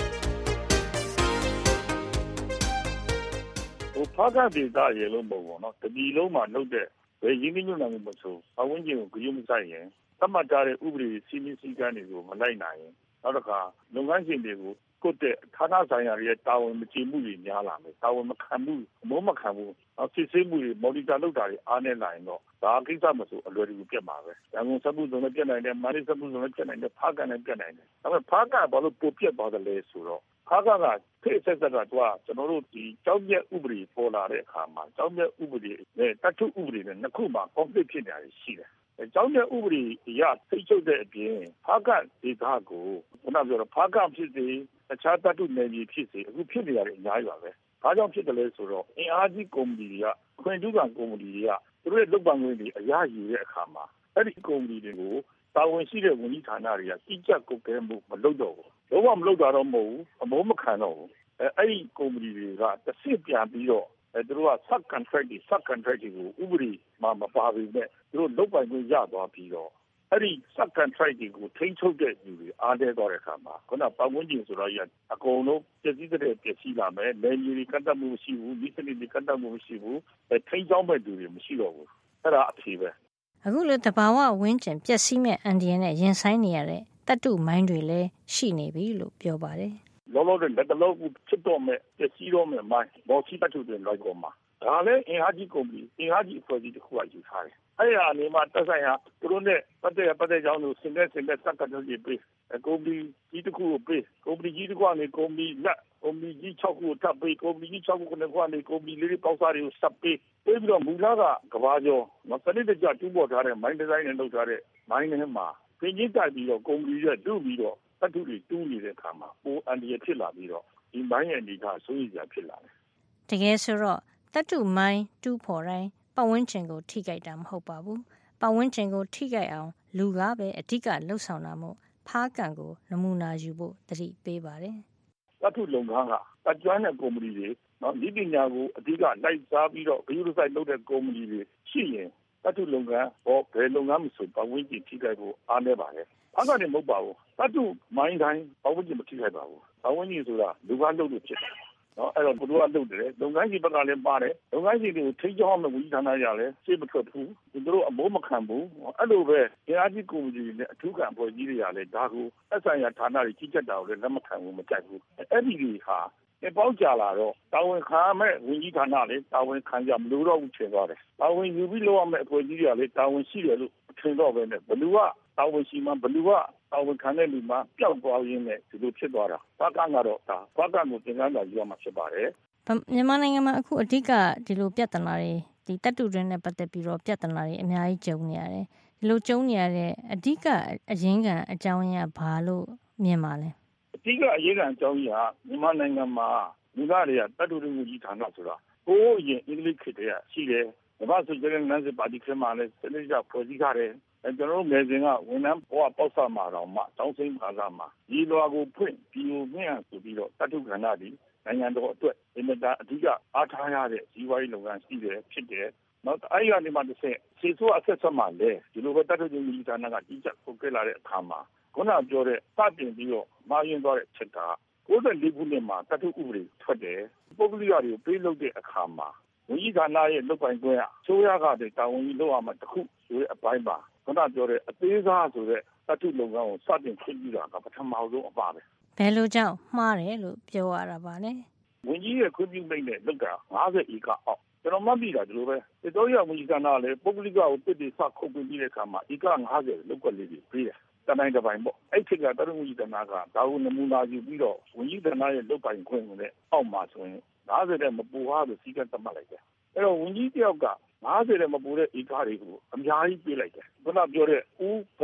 ဟိုဖားကန့်ဒေသရေလို့မဟုတ်ဘူးနော်။တပြည်လုံးမှာလုပ်တဲ့ဘယ်ရင်းနှီးမြှုပ်နှံမှုမဆိုအဝန်းကျင်ကိုဂရုမစိုက်ရင်သတ်မှတ်ထားတဲ့ဥပဒေစည်းမျဉ်းစည်းကမ်းတွေကိုမလိုက်နိုင်ရင်နောက်တစ်ခါလုပ်ငန်းရှင်တွေကိုကိုယ့်တဲ့ဌာနဆိုင်ရာရဲ့တာဝန်မကျေမှုတွေများလာမယ်တာဝန်မခံမှုအမိုးမခံဘူးစစ်ဆေးမှုတွေမော်နီတာလုပ်တာတွေအားနည်းလာရင်တော့ဒါကိစ္စမဆိုအလွယ်တကူပြတ်မှာပဲရန်ကုန်စက်မှုစုံနဲ့ပြတ်နိုင်တယ်မန္တလေးစက်မှုစုံနဲ့ပြတ်နိုင်တယ်ဖားကန့်နဲ့ပြတ်နိုင်တယ်ဒါပေမဲ့ဖားကန့်ဘာလို့ပိုပြတ်သွားတယ်လဲဆိုတော့ဖားကန့်ကဖိတ်ဆက်ဆက်ကတော့ကျွန်တော်တို့ဒီကြောင်းမြက်ဥပဒေပေါ်လာတဲ့အခါမှာကြောင်းမြက်ဥပဒေနဲ့တတ်ထုဥပဒေနဲ့နှစ်ခုမှာ conflict ဖြစ်နေတာရှိတယ်ကျောင်းမြတ်ဥပဒေအရသိချုပ်တဲ့အပြင်ဖားကန့်ဒေသကိုခုနပြောတော့ဖားကန့်ဖြစ်စေတခြားတတ်ထုနယ်မြေဖြစ်စေအခုဖြစ်နေရတယ်အများကြီးပါပဲ။ဘာကြောင့်ဖြစ်တယ်လဲဆိုတော့အင်အားကြီးကုမ္ပဏီတွေကခွင့်ပြုကကုမ္ပဏီတွေကသူတို့ရဲ့လုပ်ပိုင်ခွင့်တွေအရယူတဲ့အခါမှာအဲ့ဒီကုမ္ပဏီတွေကိုတာဝန်ရှိတဲ့ဝန်ကြီးဌာနတွေကကြီးကြပ်ကုတ်ကဲမှုမလုပ်တော့ဘူး။လုံးဝမလုပ်တာတော့မဟုတ်ဘူးအမိုးမခံတော့ဘူး။အဲအဲ့ဒီကုမ္ပဏီတွေကတစ်ဆင့်ပြန်ပြီးတော့အဲသူတို့က sub contract တွေ sub contract တွေကိုဥပဒေမှာမပါဘူးနဲ့သူတို့လုပ်ပိုင်ခွင့်ရသွားပြီးတော့အဲ့ဒီ sub contract တွေကိုထိန်းချုပ်တဲ့လူတွေအားတဲသွားတဲ့အခါမှာခုနပတ်ဝန်းကျင်ဆိုတော့ရအကုန်လုံးပြည့်စည်တဲ့ပြည့်စည်လာမယ်။နယ်မြေတွေကတ်တတ်မှုမရှိဘူး၊ဒီစနစ်တွေကတ်တတ်မှုမရှိဘူး။အဲထိန်းချောင်းမဲ့လူတွေမရှိတော့ဘူး။အဲ့ဒါအဖြေပဲ။အခုလိုသဘာဝဝန်းကျင်ပျက်စီးမဲ့အန္တရာယ်နဲ့ရင်ဆိုင်နေရတဲ့တတ်တုမိုင်းတွေလည်းရှိနေပြီလို့ပြောပါတယ်။လောလောဆယ်လက်တလုံးဖြစ်တော့မဲ့ပျက်စီးတော့မဲ့မိုင်းဘောစီတတ်ထုတွေလိုက်ပေါ်မှာဒါလည်းအင်အားကြီးကုမ္ပဏီအင်အားကြီးအဖွဲ့အစည်းတစ်ခုကယူထားတယ်။အဲ့ဒီအနေမှာတက်ဆိုင်ဟာသူတို့နဲ့ပတ်သက်ပတ်သက်ကြောင်းလို့စင်တဲ့စင်တဲ့စက်ကတ်တွေပေးကုမ္ပဏီကြီးတစ်ခုကိုပေးကုမ္ပဏီကြီးတစ်ခုကနေကုမ္ပဏီလက်ကုမ္ပဏီကြီး၆ခုကိုထပ်ပေးကုမ္ပဏီကြီး၆ခုကနေကုမ္ပဏီလေးတွေပေါက်စားတွေကိုစပ်ပေးပေးပြီးတော့မူလကကဘာကျော်မစနစ်တကျတူးပေါ်ထားတဲ့မိုင်းဒီဇိုင်းနဲ့လုပ်ထားတဲ့မိုင်းတွေမှာပင်ကြီးတိုက်ပြီးတော့ကုမ္ပဏီရဲ့တူးပြီးတော့တတ်ထုတွေတူးနေတဲ့အခါမှာပိုအန်ဒီရဖြစ်လာပြီးတော့ဒီမိုင်းရဲ့အနေကဆိုးရကြဖြစ်လာတယ်တကယ်ဆိုတော့တတ်တုမိုင်းတူးဖော်တိုင်းပတ်ဝန်းကျင်ကိုထိခိုက်တာမဟုတ်ပါဘူးပတ်ဝန်းကျင်ကိုထိခိုက်အောင်လူကပဲအဓိကလှုပ်ဆောင်တာမို့ဖားကန့်ကိုနမူနာယူဖို့တတိပေးပါတယ်တတ်ထုလုပ်ငန်းကတကြွတဲ့ကုမ္ပဏီတွေနော်ဒီပညာကိုအဓိကလိုက်စားပြီးတော့ဘီယူဆိုင်လုပ်တဲ့ကုမ္ပဏီတွေရှိရင်တတ်ထုလုပ်ငန်းဟောဘယ်လုပ်ငန်းမဆိုပတ်ဝန်းကျင်ထိခိုက်ဖို့အားနည်းပါတယ်ဖားကန့်နေမဟုတ်ပါဘူးတတ်ထုမိုင်းတိုင်းပတ်ဝန်းကျင်မထိခိုက်ပါဘူးပတ်ဝန်းကျင်ဆိုတာလူကလုပ်လို့ဖြစ်တယ်နော်အဲ့တော့ဘုရားလုပ်တယ်လုပ်ငန်းကြီးဘက်ကလည်းပါတယ်လုပ်ငန်းကြီးတွေကိုထိကြောင်းမဲ့ဝန်ကြီးဌာနရလည်းစိတ်မထွက်ဘူးသူတို့အမိုးမခံဘူးအဲ့လိုပဲအားကြီးကုမ္ပဏီတွေနဲ့အထူးကံဖွဲ့ကြီးတွေကလည်းဒါကိုအဆိုင်ရာဌာနတွေကြီးကြပ်တာကိုလည်းလက်မခံဘူးမကြိုက်ဘူးအဲ့ဒီတွေဟာအပေါင်းကြလာတော့တာဝန်ခံမဲ့ဝန်ကြီးဌာနလည်းတာဝန်ခံကြမလို့တော့ဘူးထင်သွားတယ်တာဝန်ယူပြီးလုပ်ရမယ့်အဖွဲ့ကြီးတွေကလည်းတာဝန်ရှိတယ်လို့ထင်တော့ပဲနဲ့ဘလူကတာဝန်ရှိမှဘလူကတာဝန်ခံတဲ့လူမှပျောက်သွားရင်းနဲ့ဒီလိုဖြစ်သွားတာဖားကန့်ကတော့ဒါဖားကန့်ကိုသင်္ကန်းသာယူရမှာဖြစ်ပါတယ်မြန်မာနိုင်ငံမှာအခုအဓိကဒီလိုပြဿနာတွေဒီတတ်တုတွင်းနဲ့ပတ်သက်ပြီးတော့ပြဿနာတွေအများကြီးကြုံနေရတယ်ဒီလိုကြုံနေရတဲ့အဓိကအရင်းခံအကြောင်းရင်းကဘာလို့မြင်ပါလဲအဓိကအရင်းခံအကြောင်းရင်းကမြန်မာနိုင်ငံမှာလူသားတွေကတတ်တုတွေကြီးဌာနဆိုတာဟိုးအရင်အင်္ဂလိပ်ခေတ်တည်းကရှိတယ်မြန်မာဆိုကြတဲ့နန်းစစ်ပါတီခင်းမှာလည်းစနစ်ကျဖွဲ့စည်းထားတယ်အဲကျွန်တော်တို့ငယ်စဉ်ကဝန်ထမ်းဘဝပေါက်ဆမှာတော့မှတောင်းစိမ့်ပါလာမှာဒီလွာကိုဖွင့်ပြီးလို့မြင့်ဆိုပြီးတော့တတ်ထုကဏ္ဍဒီနိုင်ငံတော်အတွက်အင်မတန်အဓိကအားထားရတဲ့ဇီဝရေးလုပ်ငန်းရှိတယ်ဖြစ်တယ်နောက်အဲ့ဒီကနေမှတစ်ဆက်စီဆိုအဆက်ဆက်မှလည်းဒီလိုပဲတတ်ထုချင်းကြီးဌာနကကြီးကြပ်ပုတ်ခဲ့လာတဲ့အခါမှာခုနပြောတဲ့စတင်ပြီးတော့မာရင်သွားတဲ့ချက်ကကိုယ်တည်းလေးခုနှစ်မှာတတ်ထုဥပဒေထွက်တယ်ပုဂ္ဂလိကတွေကိုပေးလုပ်တဲ့အခါမှာဝန်ကြီးဌာနရဲ့လုပ်ပိုင်ခွင့်အစိုးရကတည်းကတာဝန်ကြီးလုပ်ရမှာတခုဆိုတဲ့အပိုင်းပါခုနပြောတဲ့အသေးစားဆိုတဲ့တတ်ထုလုပ်ငန်းကိုစတင်ခွင့်ပြုတာကပထမဆုံးအပါပဲဘယ်လိုကြောင့်မှားတယ်လို့ပြောရတာပါလဲဝန်ကြီးရဲ့ခွင့်ပြုမိန့်နဲ့လုပ်တာ၅၀ဧကအောက်ကျွန်တော်မှတ်မိတာဒီလိုပဲတေတော်ရဝန်ကြီးဌာနလည်းပုဂ္ဂလိကကိုတစ်တိစခုတ်ပြီးတဲ့အခါမှာဧက၅၀လောက်ကွက်လေးတွေပေးတယ်တနိုင်တစ်ပိုင်းပေါ့အဲ့ဒီကတရဝန်ကြီးဌာနကဒါကိုနမူနာယူပြီးတော့ဝန်ကြီးဌာနရဲ့လုပ်ပိုင်ခွင့်နဲ့အောက်မှာဆိုရင်၅၀တဲ့မပူဟာလို့စီကံသတ်မှတ်လိုက်တယ်အဲ့တော့ဝန်ကြီးတယောက်က၅၀တဲ့မပူတဲ့ဧကတွေကိုအများကြီးပေးလိုက်တယ်ခုနပြောတဲ့ဥပ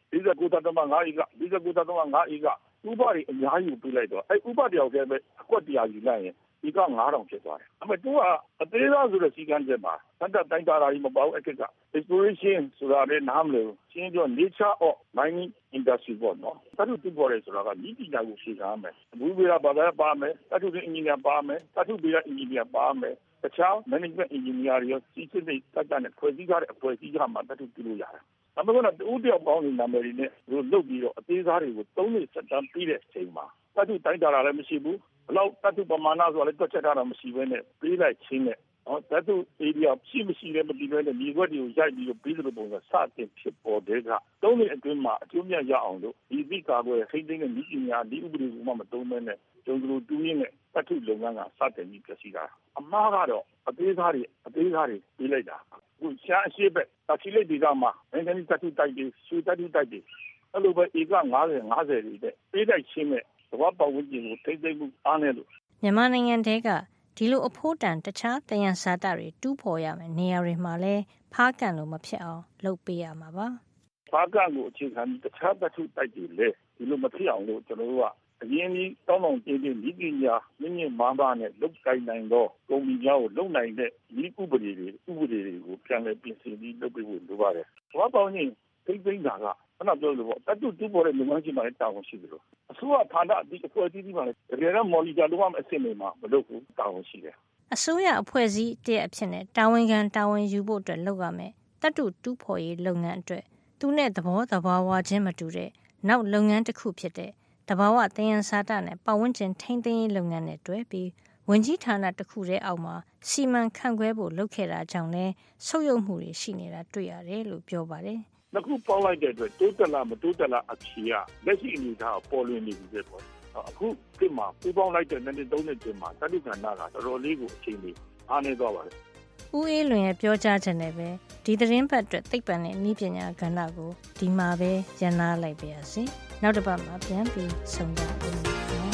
၄၉.၅ ဧက၄၉.၅ ဧကဥပဒေအများကြီးကိုပြလိုက်တော့အဲ့ဥပဒေရောက်တဲ့အကွက်တရားယူလိုက်ရင်ဒီကငါးထောင်ဖြစ်သွားတယ်။အဲ့မဲ့သူကအသေးစားဆိုတဲ့စီကံချက်မှာတတ်တတိုင်းတာရာကြီးမပေါ့အခက်က exploration ဆိုတာလည်းနားမလည်ဘူး။ရှင်းပြော nature of mining industry ပေါ့နော်။တတ်တူပေါ်တယ်ဆိုတာကဤပညာကိုရှင်းထားမယ်။ဘူးဘေးကဘာသာပါမယ်။တတ်တူအင်ဂျင်နီယာပါမယ်။တတ်တူဘေးကအင်ဂျင်နီယာပါမယ်။တခြား management engineer တွေရောစီးစစ်တွေတတ်တဲ့ဖွဲ့စည်းထားတဲ့အဖွဲ့အစည်းကမှတတ်တူပြုလို့ရတယ်။ဒါပေမဲ့တူတယောက်ပေါင်းနေနာမည်တွေနဲ့တို့လုပ်ပြီးတော့အသေးစားတွေကိုသုံးနှစ်စက်တမ်းပြီးတဲ့အချိန်မှာတတ်တူတိုင်းတာရာလည်းမရှိဘူးဘလောက်တတ်တူပမာဏဆိုတာလည်းတွက်ချက်ထားတာမရှိဘဲနဲ့ပေးလိုက်ချင်းနဲ့ဟောတတ်တူ area ရှိမရှိလည်းမတည်ဘဲနဲ့မြေခွက်တွေကိုရိုက်ပြီးတော့ပြီးသလိုပုံစံစတင်ဖြစ်ပေါ်တဲ့ကသုံးနှစ်အတွင်းမှာအကျိုးမြတ်ရအောင်လို့ဒီသိကာကွယ်ခိမ့်သိမ်းတဲ့ဤပညာဒီဥပဒေကမှမသုံးဘဲနဲ့ကျုံတို့တူးရင်းနဲ့တတ်တူလုပ်ငန်းကစတင်ပြီးပြစီတာအမှားကတော့အသေးစားတွေအသေးစားတွေပြီးလိုက်တာခုရှားအရှိပဲတချိလိတ်ဒီကမှာအင်္ဂလိပ်တတ်တူတိုက်ပြီးစူတတ်တူတိုက်ပြီးအဲ့လိုပဲဧက၅၀ ၅၀တွေတဲ့ပေးလိုက်ချင်းနဲ့သဘောပေါက်ဝင်ခြင်းကိုထိမ့်သိမ့်မှုအားနေလို့မြန်မာနိုင်ငံတဲကဒီလိုအဖို့တန်တခြားတယံဇာတတွေတူးဖော်ရမယ်နေရာတွေမှာလဲဖားကန်လို့မဖြစ်အောင်လုပ်ပေးရမှာပါဖားကန်ကိုအခြေခံတခြားတထုတိုက်တွေလဲဒီလိုမဖြစ်အောင်လို့ကျွန်တော်တို့ကအရင်ကြီးတောင်းတောင်းတင်းတင်းဤပညာမြင့်မြင့်မားမားနဲ့လုပ်ကိုင်နိုင်တော့ကုမ္ပဏီများကိုလုပ်နိုင်တဲ့ဤဥပဒေတွေဥပဒေတွေကိုပြန်လည်ပြင်ဆင်ပြီးလုပ်ပေးဖို့လိုပါတယ်။ဘာပေါင်းရင်သိသိတာကခဏပြောလို့ပေါ့တတူတူပေါ်တဲ့လုပ်ငန်းရှင်မှလည်းတာဝန်ရှိတယ်လို့အစိုးရဌာနဒီအဖွဲ့အစည်းတွေမှလည်းတကယ်တော့မော်လီဂျာလုပ်ရမယ့်အဆင့်တွေမှာမလုပ်ဘူးတာဝန်ရှိတယ်အစိုးရအဖွဲ့အစည်းတည်းအဖြစ်နဲ့တာဝန်ခံတာဝန်ယူဖို့အတွက်လုပ်ရမယ်တတူတူဖော်ရေးလုပ်ငန်းအတွက်သူနဲ့သဘောတဘာဝချင်းမတူတဲ့နောက်လုပ်ငန်းတစ်ခုဖြစ်တဲ့တဘာဝတယံဇာတနဲ့ပတ်ဝန်းကျင်ထိန်းသိမ်းရေးလုပ်ငန်းနဲ့တွဲပြီးဝင်ကြီးဌာနတစ်ခုတည်းအောက်မှာစီမံခန့်ခွဲဖို့လုပ်ခဲ့တာကြောင့်လည်းဆုတ်ယုတ်မှုတွေရှိနေတာတွေ့ရတယ်လို့ပြောပါတယ်။နှစ်ခုပေါင်းလိုက်တဲ့အတွက်တိုးတက်လာမတိုးတက်လာအဖြေကလက်ရှိအနေအထားပေါ်လွင်နေပြီပဲ။အခုဒီမှာပူပေါင်းလိုက်တဲ့နှစ်သုံးနှစ်တင်မှာတတိကဏ္ဍကတော်တော်လေးကိုအချိန်လေးအားနေသွားပါတယ်။ဦးအေးလွင်ရဲ့ပြောကြားချက်နဲ့ပဲဒီသတင်းပတ်အတွက်သိပ္ပံနဲ့နည်းပညာကဏ္ဍကိုဒီမှာပဲရန်နာလိုက်ပါရစေ။နောက်တစ်ပတ်မှာပြန်ပြီးဆုံကြပါဦး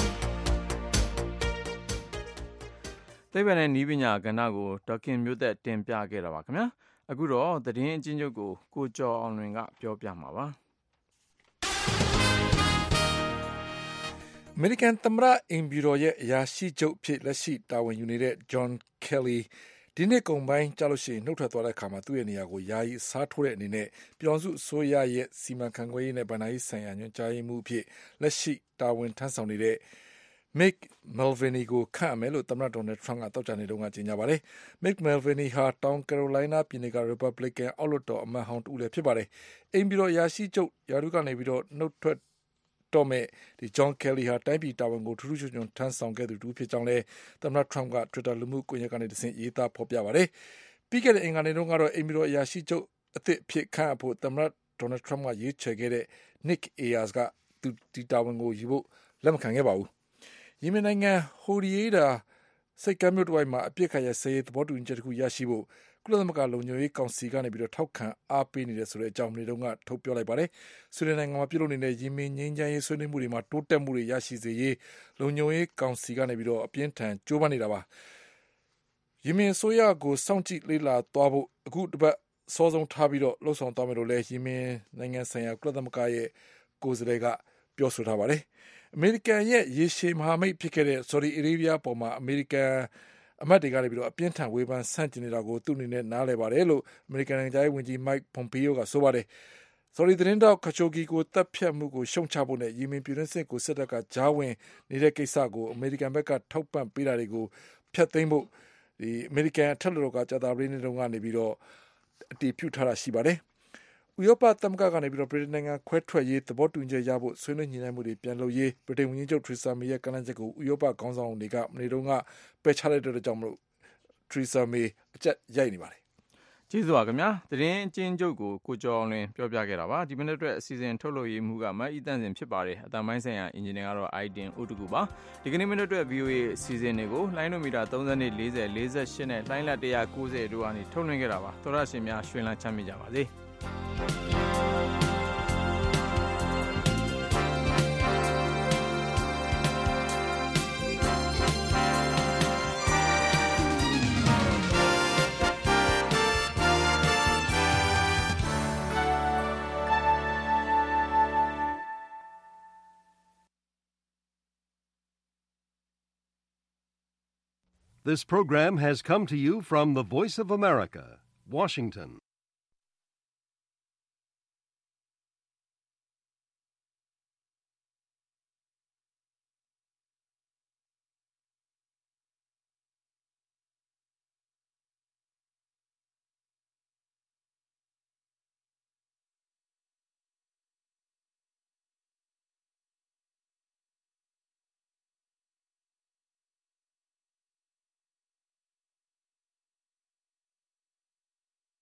သိပ္ပံနဲ့နည်းပညာကဏ္ဍကိုဒေါက်ခင်မျိုးသက်တင်ပြခဲ့တာပါခင်ဗျာအခုတော့သတင်းအချင်းချုပ်ကိုကိုကျော်အောင်လွင်ကပြောပြမှာပါအမေရိကန်သမ္မတအင်ဘီရိုရဲ့အရာရှိချုပ်ဖြစ်လက်ရှိတာဝန်ယူနေတဲ့ John Kelly ဒီနေ့ကုန်ပိုင်းကြာလို့ရှိရင်နှုတ်ထွက်သွားတဲ့အခါမှာသူ့ရဲ့နေရာကိုယာယီစားထိုးတဲ့အနေနဲ့ပြည်ထောင်စုအစိုးရရဲ့စီမံခန့်ခွဲရေးနဲ့ဗဏ္ဍာရေးဆိုင်ရာညွှန်ကြားရေးမှူးအဖြစ်လက်ရှိတာဝန်ထမ်းဆောင်နေတဲ့Mick Mulvaney ကိုခန့်အပ်မယ်လို့သမ္မတ Donald Trump ကသောကြာနေ့တုန်းကကြေညာပါတယ်။ Mick Mulvaney ဟာတောင်ကယ်ရိုလိုင်းနားပြည်နယ်က Republican အောက်လွှတ်တော်အမတ်ဟောင်းတဦးလည်းဖြစ်ပါတယ်။အိမ်ပြည်တော်အရာရှိချုပ်ရာထူးကနေပြီးတော့နှုတ်ထွက်တော့မဲ့ဒီ John Kelly ဟာတိုင်းပြည်တာဝန်ကိုထူးထူးချွန်ချွန်ထမ်းဆောင်ခဲ့သူတူဖြစ်ကြောင်းလည်းသမ္မတ Trump က Twitter လူမှုကွန်ရက်ကနေတဆင့်ရေးသားဖော်ပြပါတယ်။ပြီးခဲ့တဲ့အင်္ဂါနေ့တုန်းကတော့အိမ်ပြည်တော်အရာရှိချုပ်အသစ်ဖြစ်ခန့်အပ်ဖို့သမ္မတ Donald Trump ကရွေးချယ်ခဲ့တဲ့ Nick Ayers ကသူဒီတာဝန်ကိုယူဖို့လက်မခံခဲ့ပါဘူး။ယီမင်နိုင်ငံဟိုဒီယေဒါစိတ်ကမ်းမြို့တစ်ဝိုက်မှာအပြစ်ခတ်ရစရေးသဘောတူညီချက်တစ်ခုရရှိဖို့ကုလသမဂ္ဂလုံခြုံရေးကောင်စီကနေပြီးတော့ထောက်ခံအားပေးနေတယ်ဆိုတဲ့အကြောင်းမျိုးတုန်းကထုတ်ပြောလိုက်ပါတယ်။ဆွေဒင်နိုင်ငံမှာပြုလုပ်နေတဲ့ယီမင်ငြိမ်းချမ်းရေးဆွေးနွေးမှုတွေမှာတိုးတက်မှုတွေရရှိစေရေးလုံခြုံရေးကောင်စီကနေပြီးတော့အပြင်းထန်ကြိုးပမ်းနေတာပါ။ယီမင်ဆိုရကိုစောင့်ကြည့်လေ့လာသွားဖို့အခုတစ်ပတ်စောဆုံးထားပြီးတော့လှုံ့ဆော်သွားမယ်လို့လည်းယီမင်နိုင်ငံဆိုင်ရာကုလသမဂ္ဂရဲ့ကိုယ်စားလှယ်ကပြောဆိုထားပါတယ်။အမေရိကန်ရဲ့ရေရှည်မဟာမိတ်ဖြစ်ခဲ့တဲ့ဆော်ဒီအာရေဗျပေါ်မှာအမေရိကန်အမတ်တွေကလည်းပြီးတော့အပြင်းထန်ဝေဖန်ဆန့်ကျင်နေတာကိုသူ့အနေနဲ့နားလည်ပါတယ်လို့အမေရိကန်နိုင်ငံသားဝန်ကြီး Mike Pompeo ကဆိုပါတယ်။ဆော်ဒီသတင်းတောက်ခချိုဂီကိုတပ်ဖြတ်မှုကိုရှုံချဖို့နဲ့ယီမင်ပြည်တွင်းစစ်ကိုစစ်တပ်ကကြားဝင်နေတဲ့ကိစ္စကိုအမေရိကန်ဘက်ကထောက်ပံ့ပေးတာတွေကိုဖျက်သိမ်းဖို့ဒီအမေရိကန်အထက်လွှတ်တော်ကကြာသပတေးနေ့တုန်းကနေပြီးတော့အတည်ပြုထားတာရှိပါတယ်။ဥရောပသမဂ္ဂကနေပြီးတော့ပြည်နိုင်ငံခွဲထွက်ရေးသဘောတူညီချက်ရဖို့ဆွေးနွေးညှိနှိုင်းမှုတွေပြန်လုပ်ရေးပြည်ထောင်ဝန်ကြီးချုပ်ထရီဆာမေရဲ့ကမ်းလှမ်းချက်ကိုဥရောပခေါင်းဆောင်တွေကမနေ့တုန်းကပယ်ချလိုက်တဲ့ကြောင့်မလို့ထရီဆာမေအကျက်ရိုက်နေပါတယ်။ကျေးဇူးပါခင်ဗျာ။သတင်းအချင်းချုပ်ကိုကိုကျော်အောင်လွင်ပြောပြခဲ့တာပါ။ဒီမိနစ်အတွက်အစီအစဉ်ထုတ်လုပ်ရေးမှုကမတ်အီတန်စင်ဖြစ်ပါတယ်။အတန်ပိုင်းဆိုင်ရာအင်ဂျင်နီယာကတော့ Aiden ဦးတကူပါ။ဒီကနေ့မိနစ်အတွက် ဗီအိုအေ အစီအစဉ်တွေကိုလိုင်းနိုမီတာသုံး၂ ၄၀ ၄၈နဲ့လိုင်းလ၁၉၀တို့ကနေထုတ်လွှင့်ခဲ့တာပါ။သောရရှင်များရွှင်လန်းချမ်းမြေ့ကြပါစေ။ This program has come to you from the Voice of America, Washington.